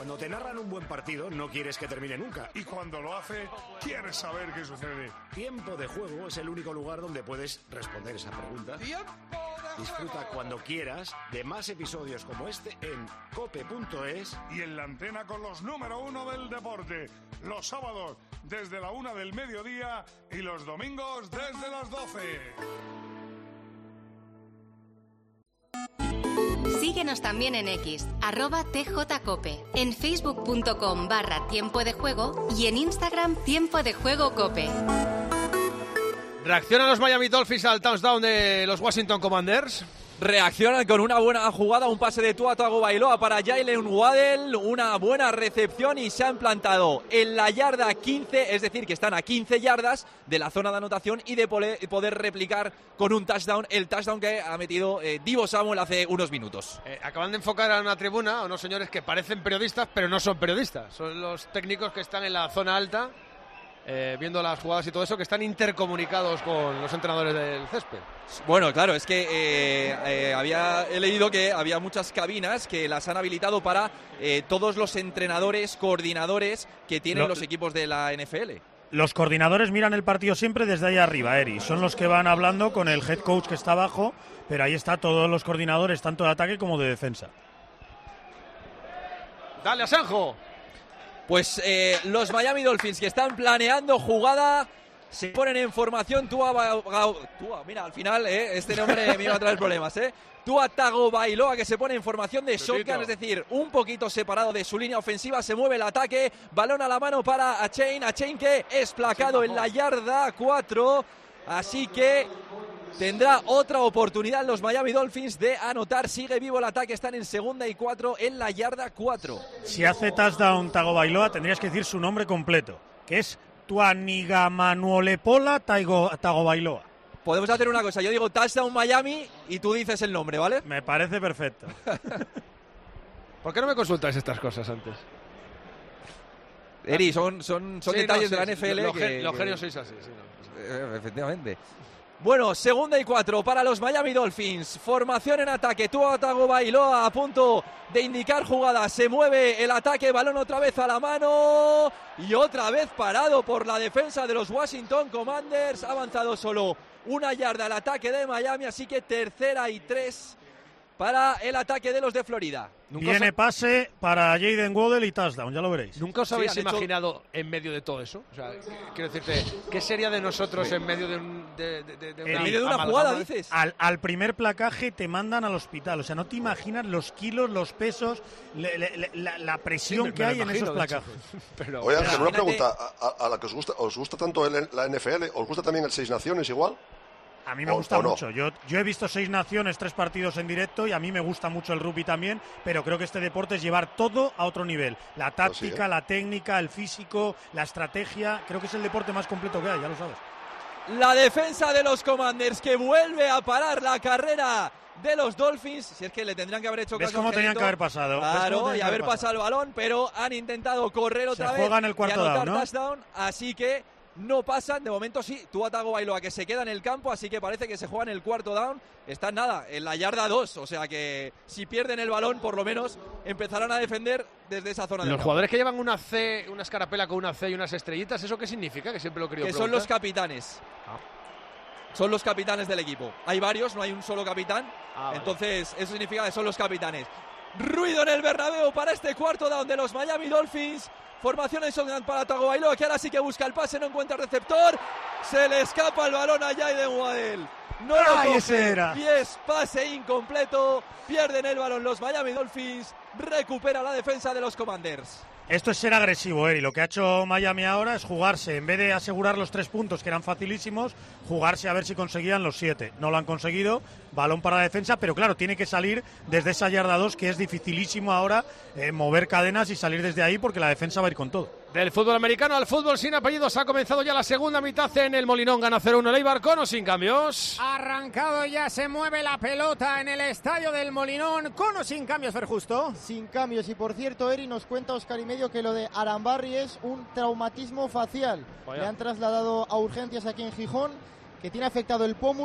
Cuando te narran un buen partido, no quieres que termine nunca. Y cuando lo hace, quieres saber qué sucede. Tiempo de Juego es el único lugar donde puedes responder esa pregunta. Disfruta cuando quieras de más episodios como este en cope.es. Y en la antena con los número 1 del deporte. Los sábados desde la 1 del mediodía y los domingos desde las 12. Síguenos también en X, @tjcope, en facebook.com/tiempo de juego y en Instagram Tiempo de Juego Cope. ¿Reaccionan los Miami Dolphins al touchdown de los Washington Commanders? Reaccionan con una buena jugada, un pase de Tua Tagovailoa para Jaylen Waddle, una buena recepción y se han plantado en la yarda 15, es decir, que están a 15 yardas de la zona de anotación y de poder replicar con un touchdown, el touchdown que ha metido Deebo Samuel hace unos minutos. Acaban de enfocar a una tribuna a unos señores que parecen periodistas, pero no son periodistas, son los técnicos que están en la zona alta, viendo las jugadas y todo eso, que están intercomunicados con los entrenadores del césped. Bueno, claro, es que he leído que había muchas cabinas que las han habilitado para todos los entrenadores, coordinadores que tienen los equipos de la NFL. Los coordinadores miran el partido siempre desde ahí arriba, Eri. Son los que van hablando con el head coach que está abajo, pero ahí está todos los coordinadores, tanto de ataque como de defensa. ¡Dale, Asenjo! Pues los Miami Dolphins, que están planeando jugada, se ponen en formación. Tua, mira, al final este nombre me iba a traer problemas. Tua Tagovailoa, que se pone en formación de shotgun, es decir, un poquito separado de su línea ofensiva. Se mueve el ataque, balón a la mano para Achane que es placado en la yarda 4, así que tendrá otra oportunidad los Miami Dolphins de anotar. Sigue vivo el ataque, están en 2ª y 4 en la yarda 4. Si hace touchdown Tagovailoa, tendrías que decir su nombre completo, que es Tuanigamanuolepola Tagovailoa. Podemos hacer una cosa, yo digo touchdown Miami y tú dices el nombre, ¿vale? Me parece perfecto. ¿Por qué no me consultáis estas cosas antes? Eri, son detalles de la NFL. Los genios sois así. Sí, no. Efectivamente. Bueno, 2ª y 4 para los Miami Dolphins. Formación en ataque. Tua Tagovailoa a punto de indicar jugada. Se mueve el ataque. Balón otra vez a la mano. Y otra vez parado por la defensa de los Washington Commanders. Ha avanzado solo 1 yarda el ataque de Miami. Así que 3ª y 3 para el ataque de los de Florida. Viene pase para Jaylen Waddle y touchdown, ya lo veréis. ¿Nunca os habéis imaginado en medio de todo eso? O sea, quiero decirte, ¿qué sería de nosotros en medio de una jugada, dices? Al primer placaje te mandan al hospital. O sea, no te imaginas los kilos, los pesos, la presión que hay en esos placajes. Oye, Ángel, una pregunta. A la que os gusta tanto la NFL, ¿os gusta también el Seis Naciones igual? A mí me gusta mucho. Yo he visto 6 naciones, 3 partidos en directo y a mí me gusta mucho el rugby también, pero creo que este deporte es llevar todo a otro nivel. La táctica, la técnica, el físico, la estrategia. Creo que es el deporte más completo que hay, ya lo sabes. La defensa de los Commanders que vuelve a parar la carrera de los Dolphins. Si es que le tendrían que haber hecho caso. ¿Ves cómo tenían que haber pasado? Claro, y haber pasado el balón, pero han intentado correr otra vez. Se juegan el cuarto down, ¿no? Touchdown, así que no pasan, de momento sí. Tua Tagovailoa que se queda en el campo, así que parece que se juegan el cuarto down. Están en la yarda 2, o sea que si pierden el balón, por lo menos empezarán a defender desde esa zona del campo. Los jugadores que llevan una C, una escarapela con una C y unas estrellitas, ¿eso qué significa? Que siempre lo he querido preguntar. Son los capitanes. Son los capitanes del equipo. Hay varios, no hay un solo capitán. Entonces, eso significa que son los capitanes. Ruido en el Bernabéu para este cuarto down de los Miami Dolphins. Formación en shotgun para Tagovailoa, que ahora sí que busca el pase, no encuentra receptor. Se le escapa el balón a Jaylen Waddle. No lo coge. Y es pase incompleto. Pierden el balón los Miami Dolphins. Recupera la defensa de los Commanders. Esto es ser agresivo, Eri. Lo que ha hecho Miami ahora es jugarse, en vez de asegurar los 3 puntos, que eran facilísimos, jugarse a ver si conseguían los 7. No lo han conseguido, balón para la defensa, pero claro, tiene que salir desde esa yarda 2, que es dificilísimo ahora mover cadenas y salir desde ahí, porque la defensa va a ir con todo. Del fútbol americano al fútbol sin apellidos, ha comenzado ya la segunda mitad en el Molinón. Gana 0-1 el Eibar, con o sin cambios. Arrancado ya, se mueve la pelota en el estadio del Molinón, con o sin cambios, Ferjusto. Sin cambios, y por cierto, Eri, nos cuenta Óscar y medio que lo de Arambarri es un traumatismo facial. Le han trasladado a urgencias aquí en Gijón, que tiene afectado el pómulo,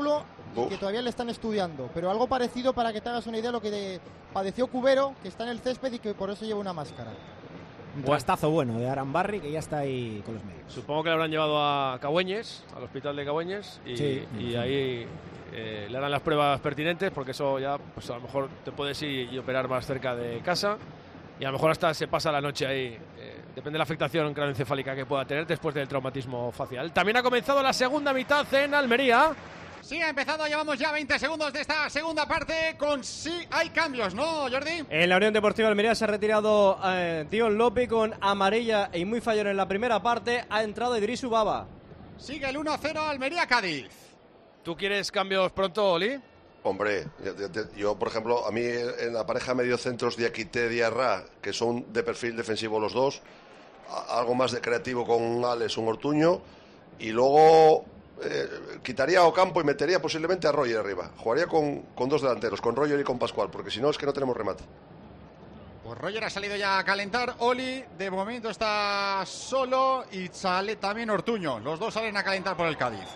y que todavía le están estudiando. Pero algo parecido, para que te hagas una idea, lo que padeció Cubero, que está en el césped y que por eso lleva una máscara. Un trastazo bueno de Arambarri, que ya está ahí con los médicos. Supongo que le habrán llevado a Cabueñes, al hospital de Cabueñes, y ahí le harán las pruebas pertinentes, porque eso ya, pues a lo mejor te puedes ir y operar más cerca de casa, y a lo mejor hasta se pasa la noche ahí. Depende de la afectación craneoencefálica que pueda tener después del traumatismo facial. También ha comenzado la segunda mitad en Almería. Sí, ha empezado, llevamos ya 20 segundos de esta segunda parte sí hay cambios, ¿no, Jordi? En la Unión Deportiva Almería se ha retirado Dion Lopi con amarilla y muy fallón en la primera parte. Ha entrado Idrisu Baba. Sigue el 1-0 Almería-Cádiz. ¿Tú quieres cambios pronto, Oli? Hombre, yo, por ejemplo, a mí en la pareja mediocentros Diakité, Diarra, que son de perfil defensivo los dos, algo más de creativo con Alex, un Ortuño, y luego quitaría a Ocampo y metería posiblemente a Roger arriba. Jugaría con dos delanteros, con Roger y con Pascual, porque si no es que no tenemos remate. Pues Roger ha salido ya a calentar. Oli de momento está solo y sale también Ortuño. Los dos salen a calentar por el Cádiz.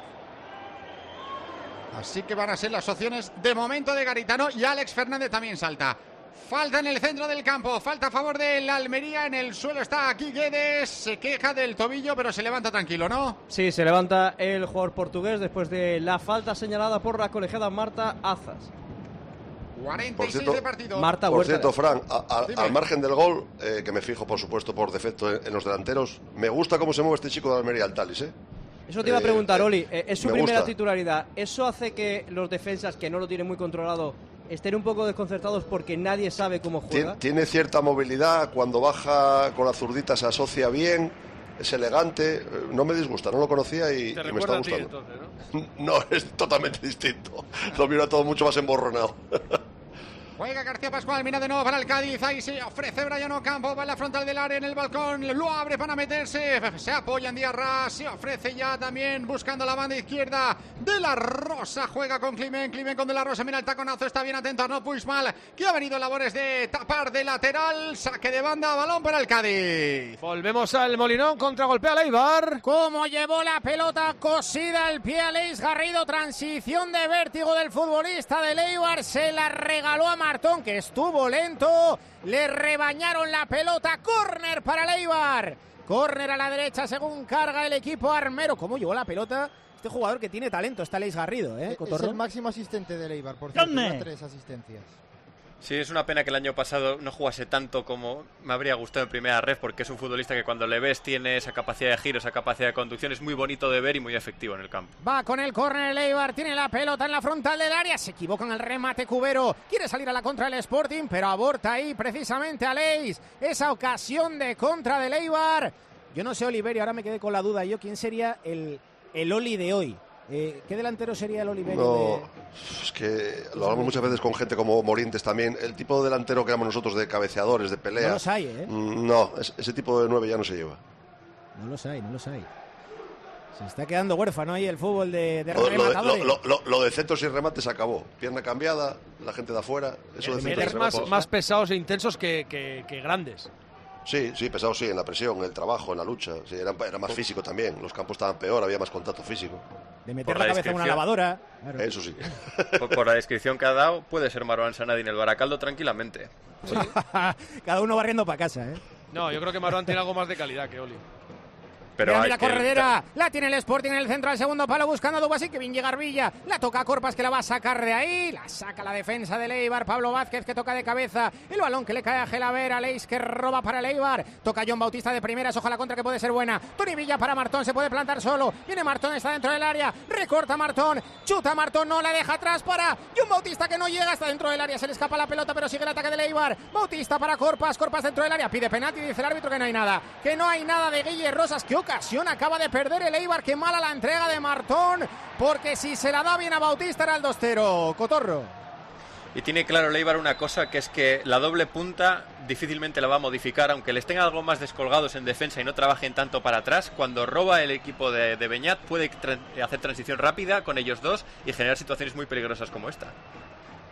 Así que van a ser las opciones de momento de Garitano, y Alex Fernández también salta. Falta en el centro del campo, falta a favor de la Almería. En el suelo está aquí Guedes, se queja del tobillo, pero se levanta tranquilo, ¿no? Sí, se levanta el jugador portugués después de la falta señalada por la colegiada Marta Azas. 46 de partido. Marta por Huerta. cierto, Fran, al margen del gol, que me fijo, por supuesto, por defecto en los delanteros, me gusta cómo se mueve este chico de Almería, Altalis, ¿eh? Eso te iba a preguntar, Oli, es su primera gusta. titularidad. ¿Eso hace que los defensas, que no lo tienen muy controlado, estén un poco desconcertados porque nadie sabe cómo juega? Tiene cierta movilidad, cuando baja con la zurdita se asocia bien, es elegante, no me disgusta, no lo conocía y me está gustando. Entonces, ¿no? No, es totalmente distinto, lo miro todo mucho más emborronado. Juega García Pascual, mira de nuevo para el Cádiz, ahí se ofrece Brian Ocampo, va en la frontal del área, en el balcón, lo abre para meterse, se apoya en Diarra, se ofrece ya también buscando la banda izquierda de la Rosa, juega con Climent con de la Rosa, mira el taconazo, está bien atento a No Puigmal, que ha venido en labores de tapar de lateral, saque de banda, balón para el Cádiz. Volvemos al Molinón, contragolpea Leibar. Como llevó la pelota cosida al pie Aleix Garrido, transición de vértigo del futbolista de Leibar, se la regaló a Martón, que estuvo lento, le rebañaron la pelota, córner para Leibar, córner a la derecha según carga el equipo armero. ¿Cómo llevó la pelota este jugador que tiene talento? Está Aleix Garrido, es el máximo asistente de Leibar, por cierto, 3 asistencias. Sí, es una pena que el año pasado no jugase tanto como me habría gustado en primera ref, porque es un futbolista que cuando le ves tiene esa capacidad de giro, esa capacidad de conducción, es muy bonito de ver y muy efectivo en el campo. Va con el córner Leibar, tiene la pelota en la frontal del área, se equivoca en el remate Cubero, quiere salir a la contra del Sporting, pero aborta ahí precisamente Aleix, esa ocasión de contra de Leibar. Yo no sé, Oliveri, ahora me quedé con la duda yo, ¿quién sería el Oli de hoy? ¿Qué delantero sería el Oliveri? No, es que lo hablamos muchas veces con gente como Morientes también. El tipo de delantero que éramos nosotros, de cabeceadores, de pelea. No los hay, ¿eh? No, ese tipo de 9 ya no se lleva. No los hay. Se está quedando huérfano ahí el fútbol de rematadores. Lo de centros y remates acabó. Pierna cambiada, la gente de afuera. Eso de centros más pesados e intensos que grandes. Sí, pesados sí, en la presión, en el trabajo, en la lucha. Sí, era más físico también. Los campos estaban peor, había más contacto físico. De meter la cabeza en una lavadora. Claro. Eso sí. Por la descripción que ha dado, puede ser Marwan Sanadi en el Baracaldo tranquilamente. Sí. Cada uno barriendo para casa, ¿eh? No, yo creo que Marwan tiene algo más de calidad que Oli. Pero mira corredera, la tiene el Sporting en el centro del segundo palo buscando a Dubasí, que bien llega Arbilla, la toca a Corpas, que la va a sacar de ahí, la saca la defensa de Leibar, Pablo Vázquez, que toca de cabeza, el balón que le cae a Gelaber, Aleix, que roba para Leibar, toca John Bautista de primeras, ojalá contra, que puede ser buena, Toni Villa para Martón, se puede plantar solo, viene Martón, está dentro del área, recorta Martón, chuta Martón, no la deja atrás para John Bautista, que no llega, está dentro del área, se le escapa la pelota, pero sigue el ataque de Leibar, Bautista para Corpas dentro del área, pide penalti, dice el árbitro que no hay nada de Guille Rosas, qué ocasión acaba de perder el Eibar, qué mala la entrega de Martón, porque si se la da bien a Bautista era el 2-0, Cotorro. Y tiene claro el Eibar una cosa, que es que la doble punta difícilmente la va a modificar, aunque les tenga algo más descolgados en defensa y no trabajen tanto para atrás. Cuando roba el equipo de Beñat puede hacer transición rápida con ellos dos y generar situaciones muy peligrosas como esta.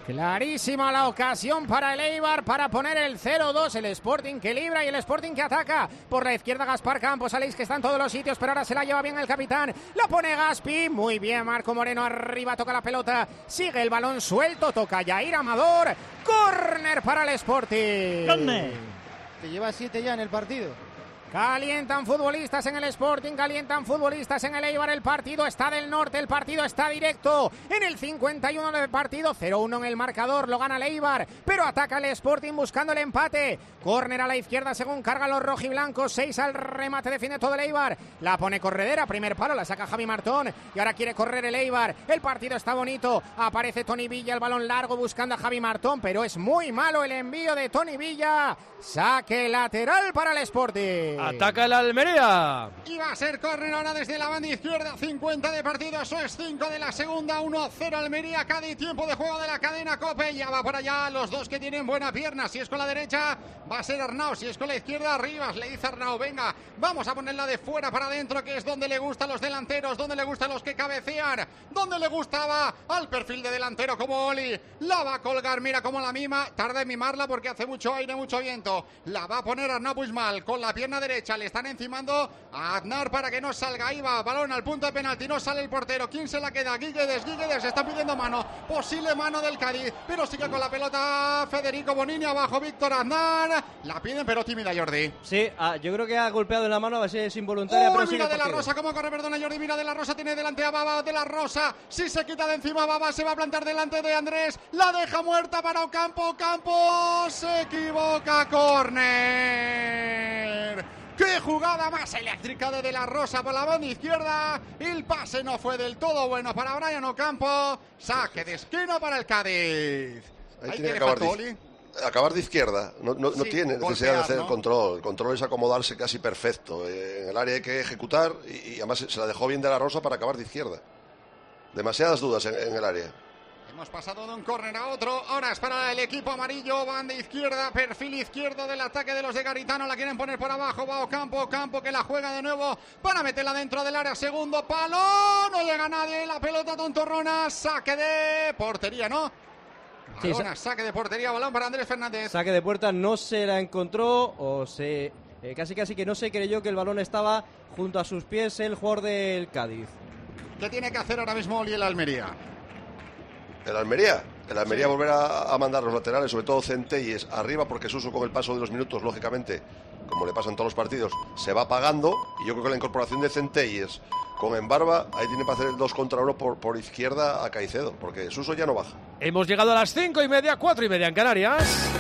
Clarísima la ocasión para el Eibar para poner el 0-2. El Sporting que libra y el Sporting que ataca. Por la izquierda Gaspar Campos, Aleix que está en todos los sitios, pero ahora se la lleva bien el capitán. La pone Gaspi, muy bien Marco Moreno arriba, toca la pelota. Sigue el balón suelto, toca Yair Amador. Córner para el Sporting. ¿Dónde? Te lleva 7 ya en el partido. Calientan futbolistas en el Sporting, calientan futbolistas en el Eibar. El partido está del norte, el partido está directo. En el 51 del partido, 0-1 en el marcador, lo gana el Eibar, pero ataca el Sporting buscando el empate. Córner a la izquierda según cargan los rojiblancos, 6 al remate, defiende todo el Eibar. La pone Corredera, primer palo, la saca Javi Martón y ahora quiere correr el Eibar. El partido está bonito, aparece Toni Villa, el balón largo buscando a Javi Martón, pero es muy malo el envío de Toni Villa. Saque lateral para el Sporting. Ataca el Almería. Y va a ser córner ahora desde la banda izquierda. 50 de partido, eso es 5 de la segunda. 1-0 Almería, Cádiz. Tiempo de juego de la cadena COPE. Ya va por allá los dos que tienen buena pierna. Si es con la derecha, va a ser Arnau. Si es con la izquierda, Rivas. Le dice Arnau, venga, vamos a ponerla de fuera para adentro, que es donde le gustan los delanteros, donde le gustan los que cabecean, donde le gustaba al perfil de delantero como Oli. La va a colgar, mira cómo la mima. Tarda en mimarla porque hace mucho aire, mucho viento. La va a poner Arnau Puigmal con la pierna derecha. Le están encimando a Aznar para que no salga. Ahí va, balón al punto de penalti. No sale el portero. ¿Quién se la queda? Guiguedes. Está pidiendo mano. Posible mano del Cádiz. Pero sigue con la pelota Federico Bonini. Abajo Víctor Aznar. La piden, pero tímida Jordi. Sí, yo creo que ha golpeado en la mano. A ver si es involuntaria. Pero mira de la Rosa. ¿Cómo corre? Perdona Jordi. Mira de la Rosa. Tiene delante a Baba de la Rosa. Si se quita de encima Baba, se va a plantar delante de Andrés. La deja muerta para Ocampo. Campos se equivoca. Córner. ¡Qué jugada más eléctrica de la Rosa por la banda izquierda! El pase no fue del todo bueno para Brian Ocampo. Saque de esquina para el Cádiz. Ahí tiene que acabar de izquierda. No sí, tiene necesidad de hacer el control. El control es acomodarse casi perfecto. En el área hay que ejecutar y además se la dejó bien de la Rosa para acabar de izquierda. Demasiadas dudas en el área. Hemos pasado de un córner a otro. Ahora es para el equipo amarillo. Banda izquierda, perfil izquierdo del ataque de los de Garitano. La quieren poner por abajo. Va Ocampo. Ocampo que la juega de nuevo para meterla dentro del área. Segundo palo. No llega nadie. La pelota tontorrona. Saque de portería, ¿no? Sí, saque de portería. Balón para Andrés Fernández. Saque de puerta. No se la encontró o se... casi que no se creyó que el balón estaba junto a sus pies el jugador del Cádiz. ¿Qué tiene que hacer ahora mismo Oli el Almería? El Almería sí. Volver a mandar los laterales, sobre todo Centelles, arriba, porque Suso con el paso de los minutos, lógicamente, como le pasa en todos los partidos, se va apagando. Y yo creo que la incorporación de Centelles con Embarba, ahí tiene para hacer el 2 contra 1 por izquierda a Caicedo, porque Suso ya no baja. Hemos llegado a las 5:30, 4:30 en Canarias.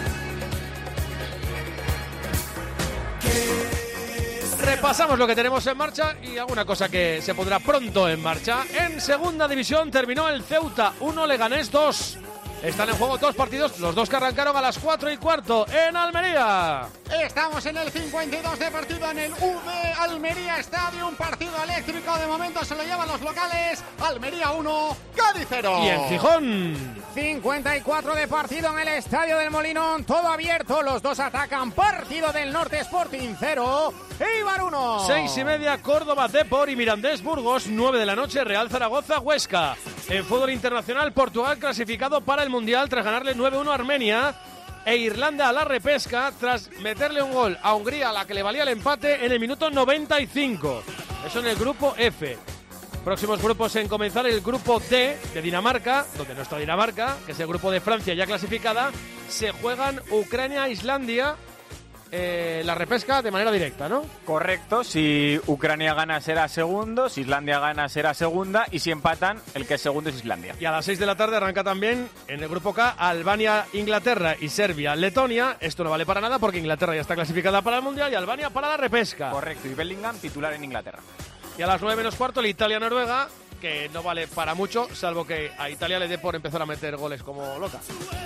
Repasamos lo que tenemos en marcha y alguna cosa que se pondrá pronto en marcha. En segunda división terminó el Ceuta 1, Leganés 2. Están en juego 2 partidos, los dos que arrancaron a las 4:15 en Almería. Estamos en el 52 de partido en el UV Almería Estadio, un partido eléctrico. De momento se lo llevan los locales. Almería 1, Cádiz 0. Y en Gijón 54 de partido en el Estadio del Molinón, todo abierto, los dos atacan. Partido del Norte, Sporting 0, Eibar 1. 6:30, Córdoba Depor y Mirandés Burgos. 9 de la noche, Real Zaragoza Huesca. En fútbol internacional, Portugal clasificado para el Mundial tras ganarle 9-1 a Armenia, e Irlanda a la repesca tras meterle un gol a Hungría, a la que le valía el empate en el minuto 95. Eso en el grupo F. Próximos grupos en comenzar el grupo D de Dinamarca, donde no está Dinamarca, que es el grupo de Francia ya clasificada. Se juegan Ucrania, Islandia, la repesca de manera directa, ¿no? Correcto, si Ucrania gana será segundo, si Islandia gana será segunda y si empatan el que es segundo es Islandia. Y a las 6 de la tarde arranca también en el grupo K Albania, Inglaterra y Serbia, Letonia. Esto no vale para nada porque Inglaterra ya está clasificada para el Mundial y Albania para la repesca. Correcto, y Bellingham titular en Inglaterra. Y a las 9:15 el Italia-Noruega, que no vale para mucho, salvo que a Italia le dé por empezar a meter goles como loca.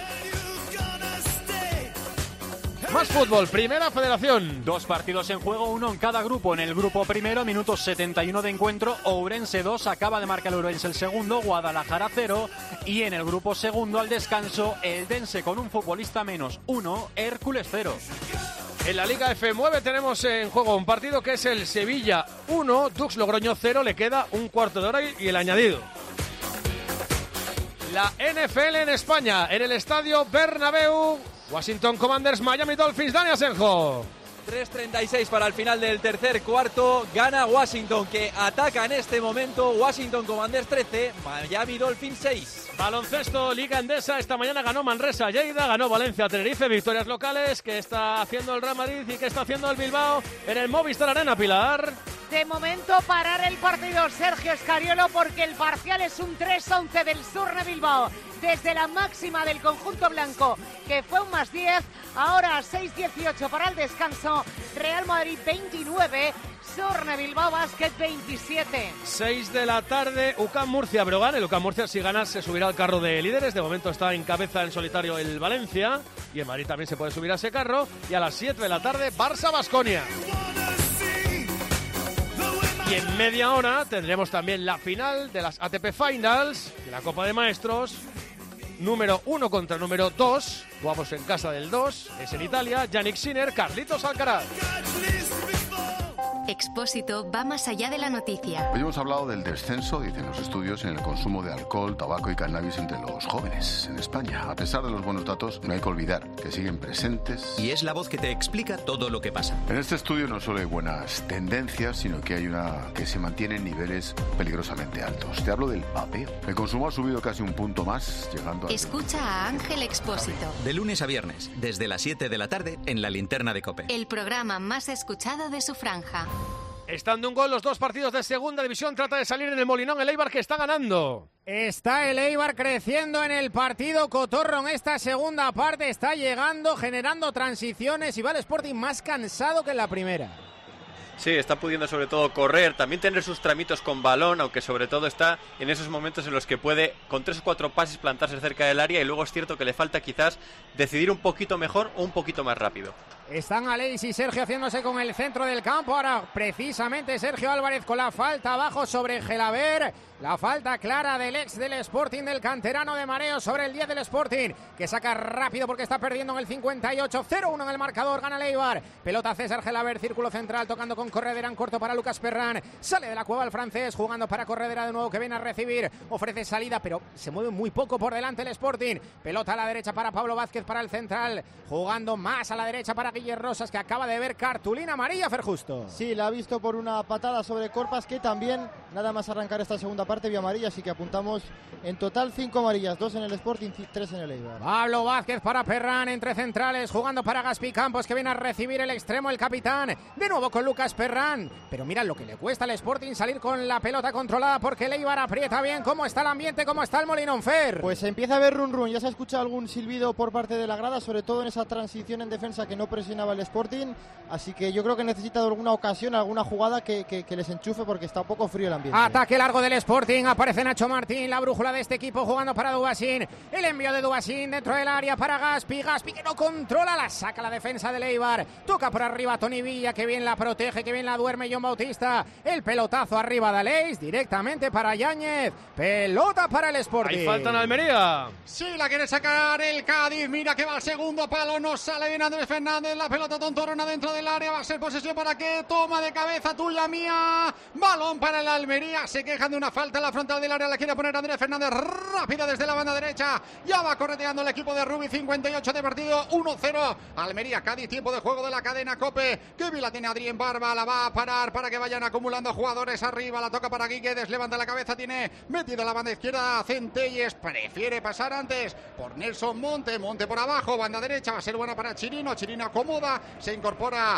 Más fútbol, Primera Federación. 2 partidos en juego, uno en cada grupo. En el grupo primero, minuto 71 de encuentro, Ourense 2, acaba de marcar el Ourense el segundo, Guadalajara 0. Y en el grupo segundo, al descanso, el Dense con un futbolista menos 1, Hércules 0. En la Liga F9 tenemos en juego un partido que es el Sevilla 1, Dux Logroño 0, le queda un cuarto de hora y el añadido. La NFL en España, en el estadio Bernabéu. Washington Commanders, Miami Dolphins. Dani Asenjo. 3:36 para el final del tercer cuarto. Gana Washington, que ataca en este momento. Washington Commanders 13, Miami Dolphins 6. Baloncesto, Liga Endesa. Esta mañana ganó Manresa Lleida, ganó Valencia Tenerife. Victorias locales. ¿Qué está haciendo el Real Madrid y qué está haciendo el Bilbao en el Movistar Arena, Pilar? De momento parar el partido Sergio Escariolo, porque el parcial es un 3-11 del Surne Bilbao. Desde la máxima del conjunto blanco, que fue un +10, ahora 6-18 para el descanso. Real Madrid 29, Surne Bilbao Basket 27. 6 de la tarde, UCAM Murcia Brogan. El UCAM Murcia, si gana, se subirá al carro de líderes. De momento está en cabeza en solitario el Valencia, y en Madrid también se puede subir a ese carro. Y a las 7 de la tarde, Barça Baskonia. Y en media hora tendremos también la final de las ATP Finals de la Copa de Maestros. Número 1 contra número 2. Jugamos en casa del 2. Es en Italia. Yannick Sinner, Carlitos Alcaraz. Expósito va más allá de la noticia. Hoy hemos hablado del descenso, dicen los estudios, en el consumo de alcohol, tabaco y cannabis entre los jóvenes en España. A pesar de los buenos datos, no hay que olvidar que siguen presentes. Y es la voz que te explica todo lo que pasa. En este estudio no solo hay buenas tendencias, sino que hay una que se mantiene en niveles peligrosamente altos. Te hablo del vapeo. El consumo ha subido casi un punto más, llegando a... Escucha a Ángel Expósito. De lunes a viernes, desde las 7 de la tarde, en la Linterna de COPE. El programa más escuchado de su franja. Estando un gol los dos partidos de segunda división, trata de salir en el Molinón el Eibar, que está ganando. Está el Eibar creciendo en el partido cotorro en esta segunda parte, está llegando, generando transiciones y va el Sporting más cansado que en la primera. Sí, está pudiendo sobre todo correr, también tener sus tramitos con balón, aunque sobre todo está en esos momentos en los que puede con 3 o 4 pases plantarse cerca del área, y luego es cierto que le falta quizás decidir un poquito mejor o un poquito más rápido. Están Aleix y Sergio haciéndose con el centro del campo. Ahora precisamente Sergio Álvarez con la falta abajo sobre Gelaber. La falta clara del ex del Sporting, del canterano de Mareo, sobre el 10 del Sporting, que saca rápido porque está perdiendo en el 58. 0-1 en el marcador, gana el Eibar. Pelota César Gelaber, círculo central, tocando con Corredera en corto para Lucas Perrán. Sale de la cueva el francés, jugando para Corredera de nuevo, que viene a recibir. Ofrece salida, pero se mueve muy poco por delante el Sporting. Pelota a la derecha para Pablo Vázquez, para el central. Jugando más a la derecha para Guillermo Rosas, que acaba de ver cartulina amarilla, Ferjusto. Sí, la ha visto por una patada sobre Corpas, que también, nada más arrancar esta segunda parte, vio amarilla, así que apuntamos en total 5 amarillas, 2 en el Sporting, 3 en el Eibar. Pablo Vázquez para Perrán, entre centrales, jugando para Gaspi Campos, que viene a recibir el extremo, el capitán, de nuevo con Lucas Perrán, pero mira lo que le cuesta al Sporting salir con la pelota controlada, porque el Eibar aprieta bien. ¿Cómo está el ambiente? ¿Cómo está el Molinón, Fer? Pues empieza a ver run, ya se ha escuchado algún silbido por parte de la grada, sobre todo en esa transición en defensa que no presionaba el Sporting, así que yo creo que necesita alguna ocasión, alguna jugada que les enchufe, porque está un poco frío el ambiente. Ataque largo del Sporting, aparece Nacho Martín, la brújula de este equipo, jugando para Dubasín, el envío de Dubasín dentro del área para Gaspi que no controla, la saca la defensa del Eibar, toca por arriba Toni Villa, que bien la protege, que bien la duerme John Bautista, el pelotazo arriba de Aleix, directamente para Yáñez, pelota para el Sporting. Hay falta en Almería. Sí, la quiere sacar el Cádiz, mira que va al segundo palo, no sale bien Andrés Fernández, la pelota tontorona dentro del área, va a ser posesión para que toma de cabeza, tuya mía, balón para el Almería, se quejan de una falta en la frontal del área, la quiere poner Andrés Fernández, rápida desde la banda derecha, ya va correteando el equipo de Rubi, 58 de partido, 1-0, Almería, Cádiz, tiempo de juego de la cadena COPE, que bien la tiene Adrián Barba, la va a parar para que vayan acumulando jugadores arriba, la toca para Guiguedes, levanta la cabeza, tiene metido la banda izquierda, Centelles, prefiere pasar antes por Nelson Monte por abajo, banda derecha, va a ser buena para Chirino acomoda, se incorpora,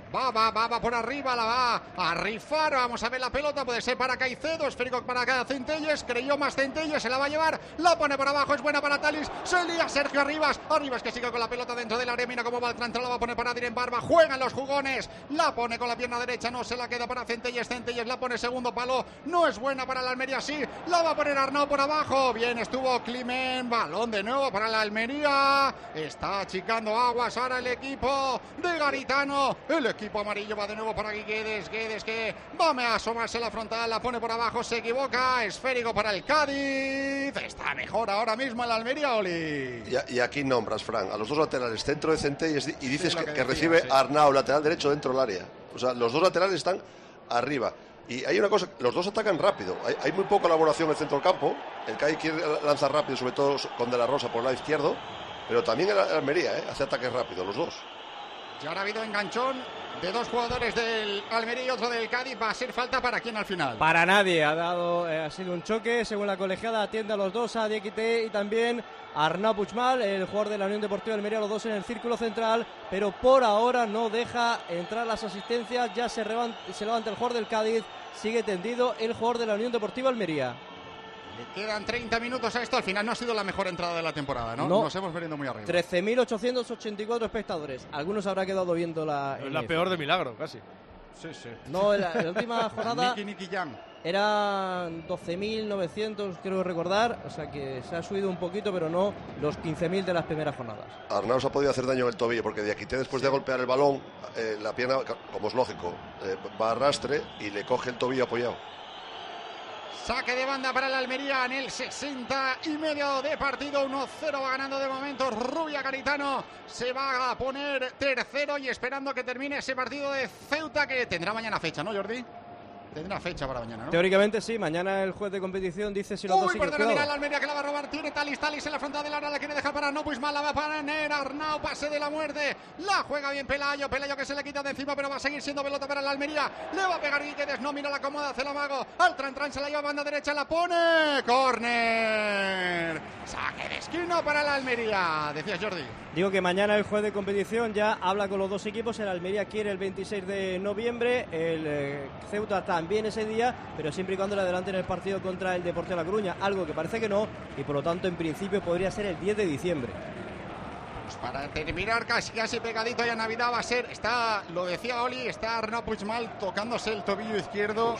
va por arriba, la va a rifar, vamos a ver la pelota, puede ser para Caicedo, esférico para Centelles, creyó más Centelles, se la va a llevar, la pone por abajo, es buena para Talis, se lía Sergio Arribas que sigue con la pelota dentro del área, mira cómo va el trantro, la va a poner para Adrián Barba, juegan los jugones, la pone con la pierna derecha, no se la queda para Centelles, la pone segundo palo, no es buena para la Almería, sí, la va a poner Arnau por abajo, bien estuvo Climent, balón de nuevo para la Almería, está achicando aguas ahora el equipo de Garitano, el equipo amarillo va de nuevo para Guedes que va a asomarse la frontal, la pone por abajo, se equivoca, esférico para el Cádiz, está mejor ahora mismo el Almería, Oli. Y aquí nombras, Fran, a los dos laterales, centro de Centelles, y dices que recibe Arnau, lateral derecho, dentro del área. O sea, los dos laterales están arriba. Y hay una cosa, los dos atacan rápido. Hay muy poca elaboración en el centro del campo. El Cádiz quiere lanzar rápido, sobre todo con De la Rosa por el lado izquierdo. Pero también el Almería hace ataques rápidos, los dos. Ya ahora ha habido enganchón de dos jugadores del Almería y otro del Cádiz. Va a ser falta para quién al final. Para nadie. Ha sido un choque. Según la colegiada, atiende a los dos, a Diakité y también a Arnau Puigmal, el jugador de la Unión Deportiva Almería, los dos en el círculo central. Pero por ahora no deja entrar las asistencias. Ya se levanta el jugador del Cádiz. Sigue tendido el jugador de la Unión Deportiva Almería. Le quedan 30 minutos a esto. Al final no ha sido la mejor entrada de la temporada, ¿no? Nos hemos venido muy arriba. 13.884 espectadores. Algunos habrá quedado viendo la... Es la peor de milagro, casi. Sí. No, la última jornada Nicky Jam. Eran 12.900, creo recordar. O sea que se ha subido un poquito, pero no los 15.000 de las primeras jornadas. Arnau se ha podido hacer daño en el tobillo porque Diakité, después de golpear el balón, la pierna, como es lógico, va a arrastre y le coge el tobillo apoyado. Saque de banda para el Almería en el 60.5 de partido. 1-0 va ganando de momento Rubia Garitano. Se va a poner tercero y esperando que termine ese partido de Ceuta, que tendrá mañana fecha, ¿no, Jordi? Tendrá fecha para mañana, ¿no? Teóricamente sí, mañana el juez de competición dice si los dos siguen. Perdón, mira el Almería que la va a robar, tiene Talis en la frontal del área, la quiere dejar para Arnau Puigmal, la va a poner Arnau, pase de la muerte, la juega bien Pelayo que se le quita de encima, pero va a seguir siendo pelota para el Almería, le va a pegar Guíquez, no mira la cómoda, hace el amago, al Tran se la lleva a banda derecha, la pone, córner, saque de esquina para el Almería, decías Jordi. Digo que mañana el juez de competición ya habla con los dos equipos, el Almería quiere el 26 de noviembre, el Ceuta también ese día, pero siempre y cuando le adelanten el partido contra el Deportivo de La Coruña, algo que parece que no, y por lo tanto en principio podría ser el 10 de diciembre. Pues para terminar casi pegadito ya Navidad va a ser, lo decía Oli, está Arnau Puigmal tocándose el tobillo izquierdo.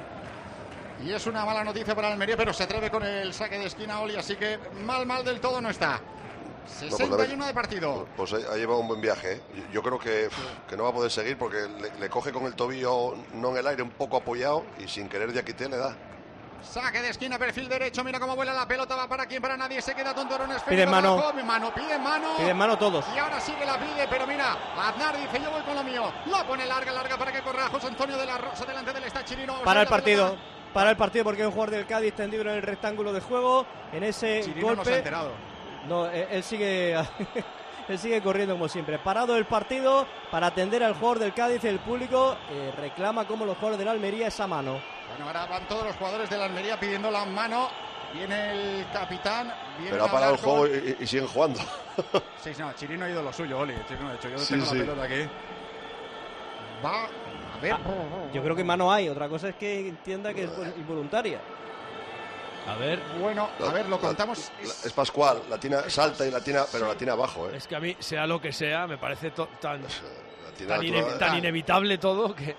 Y es una mala noticia para el Almería, pero se atreve con el saque de esquina Oli, así que mal del todo no está. 61 de partido. Pues ha llevado un buen viaje. Yo creo que no va a poder seguir porque le coge con el tobillo no en el aire, un poco apoyado, y sin querer Diakité le da. Saque de esquina, perfil derecho, mira cómo vuela la pelota, va para quién, para nadie, se queda tonto, piden mano. Piden mano todos. Y ahora sí que la pide, pero mira, Aznar dice, yo voy con lo mío, la pone larga para que corra José Antonio de la Rosa, delante del está Chirino. Para el partido porque hay un jugador del Cádiz tendido en el rectángulo de juego, en ese Chirino golpe. No se ha enterado. No, él sigue él sigue corriendo como siempre. Parado el partido para atender al jugador del Cádiz. El público reclama como los jugadores del Almería esa mano. Bueno, ahora van todos los jugadores del Almería pidiendo la mano. Viene el capitán. Pero ha parado el juego y siguen jugando. Sí, no, Chirino ha ido lo suyo, Oli. Chirino ha hecho, yo tengo la pelota aquí. Va a ver. Yo creo que mano hay. Otra cosa es que entienda que es involuntaria. A ver. Bueno, a ver, lo contamos. Es Pascual, salta y pero la tiene abajo. Es que a mí, sea lo que sea, me parece tan inevitable todo que...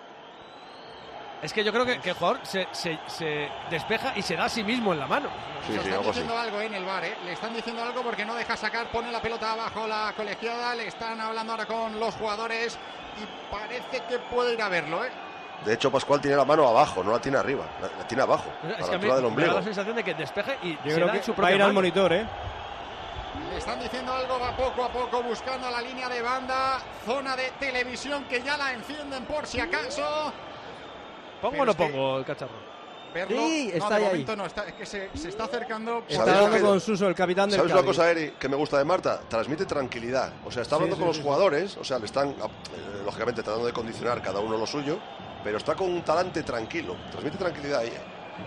Es que yo creo que el jugador se despeja y se da a sí mismo en la mano. Le están diciendo algo en el VAR, Le están diciendo algo porque no deja sacar, pone la pelota abajo la colegiada. Le están hablando ahora con los jugadores y parece que puede ir a verlo, De hecho, Pascual tiene la mano abajo, no la tiene arriba, la tiene abajo, a la altura del ombligo. Me da la sensación de que despeje y yo creo que va a ir al monitor, Le están diciendo algo, va poco a poco buscando la línea de banda, zona de televisión que ya la encienden por si acaso. ¿Pongo o no pongo el cacharro? Verlo. Sí, está ahí. No, es que se está acercando. Está hablando con Suso, el capitán del Cádiz. ¿Sabes una cosa, Eri, que me gusta de Marta? Transmite tranquilidad. O sea, está hablando con los jugadores, o sea, le están, lógicamente, tratando de condicionar cada uno lo suyo, pero está con un talante tranquilo. Transmite tranquilidad a ella.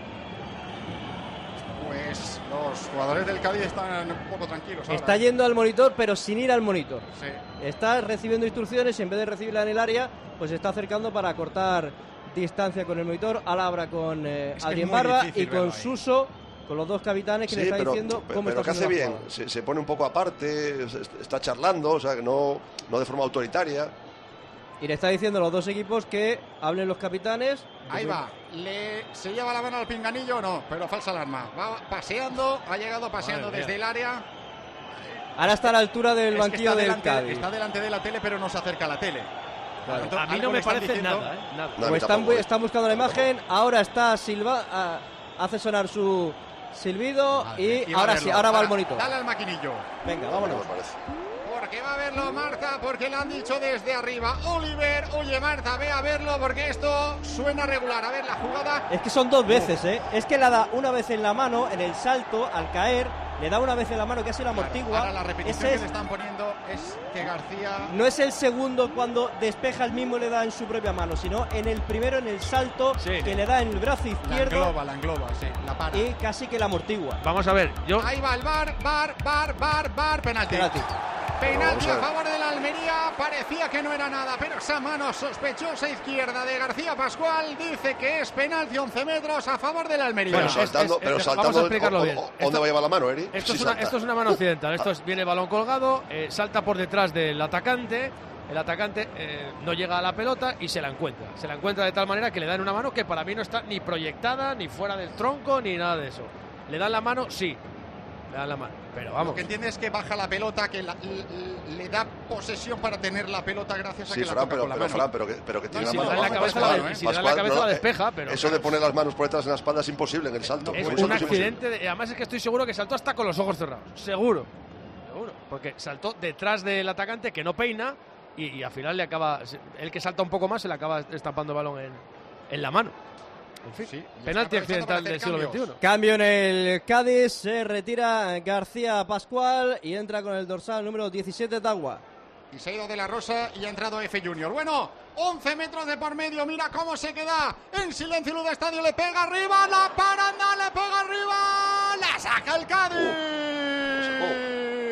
Pues los jugadores del Cádiz están un poco tranquilos ahora. Está yendo al monitor, pero sin ir al monitor. Sí. Está recibiendo instrucciones y en vez de recibirla en el área, pues se está acercando para cortar distancia con el monitor. Habla con Adrián Barba y con Suso, con los dos capitanes que le está diciendo cómo está. Pero que hace bien, se pone un poco aparte, está charlando, o sea, que no de forma autoritaria. Y le está diciendo a los dos equipos que hablen los capitanes. Ahí va, ¿se lleva la mano al pinganillo o no? Pero falsa alarma, va paseando, ha llegado paseando desde el área. Ahora está a la altura del banquillo del Cádiz. Está delante de la tele, pero no se acerca a la tele. Claro. A mí no me parece nada, nada. Están buscando la imagen, ahora está hace sonar su silbido y ahora sí, ahora va al monitor. Dale al maquinillo. Venga, vámonos. porque va a verlo Marta, porque le han dicho desde arriba. Oliver, oye Marta, ve a verlo porque esto suena regular. A ver la jugada. Es que son 2 veces, ¿eh? Es que la da una vez en la mano, en el salto, al caer, le da una vez en la mano, que así la amortigua. Ahora la repetición que le están poniendo es que García... No es el segundo cuando despeja el mismo le da en su propia mano, sino en el primero, en el salto, que le da en el brazo izquierdo. La engloba, sí, la para. Y casi que la amortigua. Vamos a ver, Ahí va el bar, penalti. Penalti a favor de la Almería, parecía que no era nada, pero esa mano sospechosa izquierda de García Pascual dice que es penalti 11 metros a favor de la Almería. Pero saltando, vamos a explicarlo bien. ¿Dónde va a llevar la mano, Eri? Esto es una mano occidental. Viene el balón colgado, salta por detrás del atacante. El atacante no llega a la pelota y se la encuentra. Se la encuentra de tal manera que le dan una mano que para mí no está ni proyectada, ni fuera del tronco, ni nada de eso. ¿Le dan la mano? Sí. Le dan la mano. Pero vamos. Lo que entiende es que baja la pelota, que le da posesión para tener la pelota gracias a que la toca con la mano. Pero que tiene No, la mano. si le da la cabeza la despeja. Pero eso de poner las manos por detrás en la espalda es imposible en el salto. Es un accidente. Además es que estoy seguro que saltó hasta con los ojos cerrados. Seguro. Porque saltó detrás del atacante que no peina y al final le acaba... El que salta un poco más se le acaba estampando el balón en la mano. En fin, sí, penalti accidental del siglo XXI. Cambio en el Cádiz, se retira García Pascual y entra con el dorsal número 17 Tagua. Y se ha ido de la Rosa y ha entrado F. Junior. Bueno, 11 metros de por medio, mira cómo se queda. En silencio Luda Estadio, le pega arriba, la paranda, le pega arriba, la saca el Cádiz.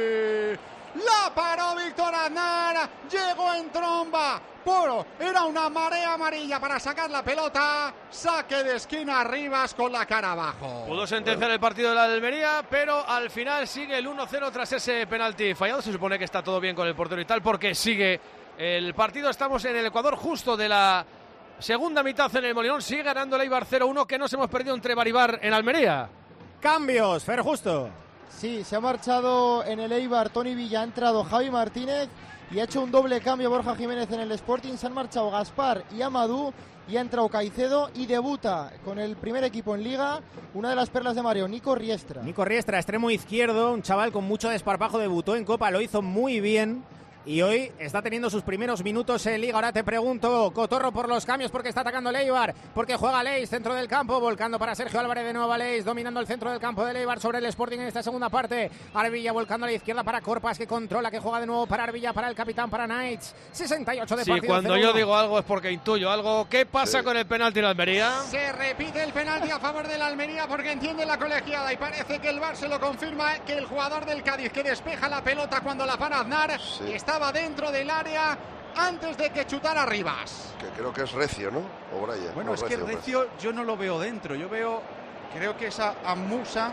La paró Víctor Aznar, llegó en tromba. Era una marea amarilla para sacar la pelota. Saque de esquina Rivas con la cara abajo. Pudo sentenciar el partido de la Almería, pero al final sigue el 1-0 tras ese penalti fallado. Se supone que está todo bien con el portero y tal, porque sigue el partido. Estamos en el Ecuador justo de la segunda mitad en el Molinón. Sigue ganando el Eibar 0-1, que nos hemos perdido entre Baribar en Almería. Cambios, Fer Justo. Sí, se ha marchado en el Eibar Tony Villa, ha entrado Javi Martínez y ha hecho un doble cambio Borja Jiménez en el Sporting. Se han marchado Gaspar y Amadou y ha entrado Caicedo y debuta con el primer equipo en Liga una de las perlas de Mario, Nico Riestra. Nico Riestra, extremo izquierdo, un chaval con mucho desparpajo, debutó en Copa, lo hizo muy bien. Y hoy está teniendo sus primeros minutos en Liga. Ahora te pregunto, Cotorro, por los cambios, porque está atacando el Eibar, porque juega Leis centro del campo, volcando para Sergio Álvarez, de nuevo Leis, dominando el centro del campo del Eibar sobre el Sporting en esta segunda parte. Arvilla volcando a la izquierda para Corpas, que controla, que juega de nuevo para Arvilla, para el capitán, para Knights. 68 de partido. Sí, cuando 0-1. yo digo algo es porque intuyo algo. ¿Qué pasa con el penalti en Almería? Se repite el penalti a favor de la Almería porque entiende la colegiada y parece que el VAR se lo confirma, que el jugador del Cádiz que despeja la pelota cuando la para Aznar estaba dentro del área antes de que chutara Rivas. Que creo que es Recio, ¿no? O Brian. Bueno, no, es que Recio yo no lo veo dentro. Creo que esa Amusa...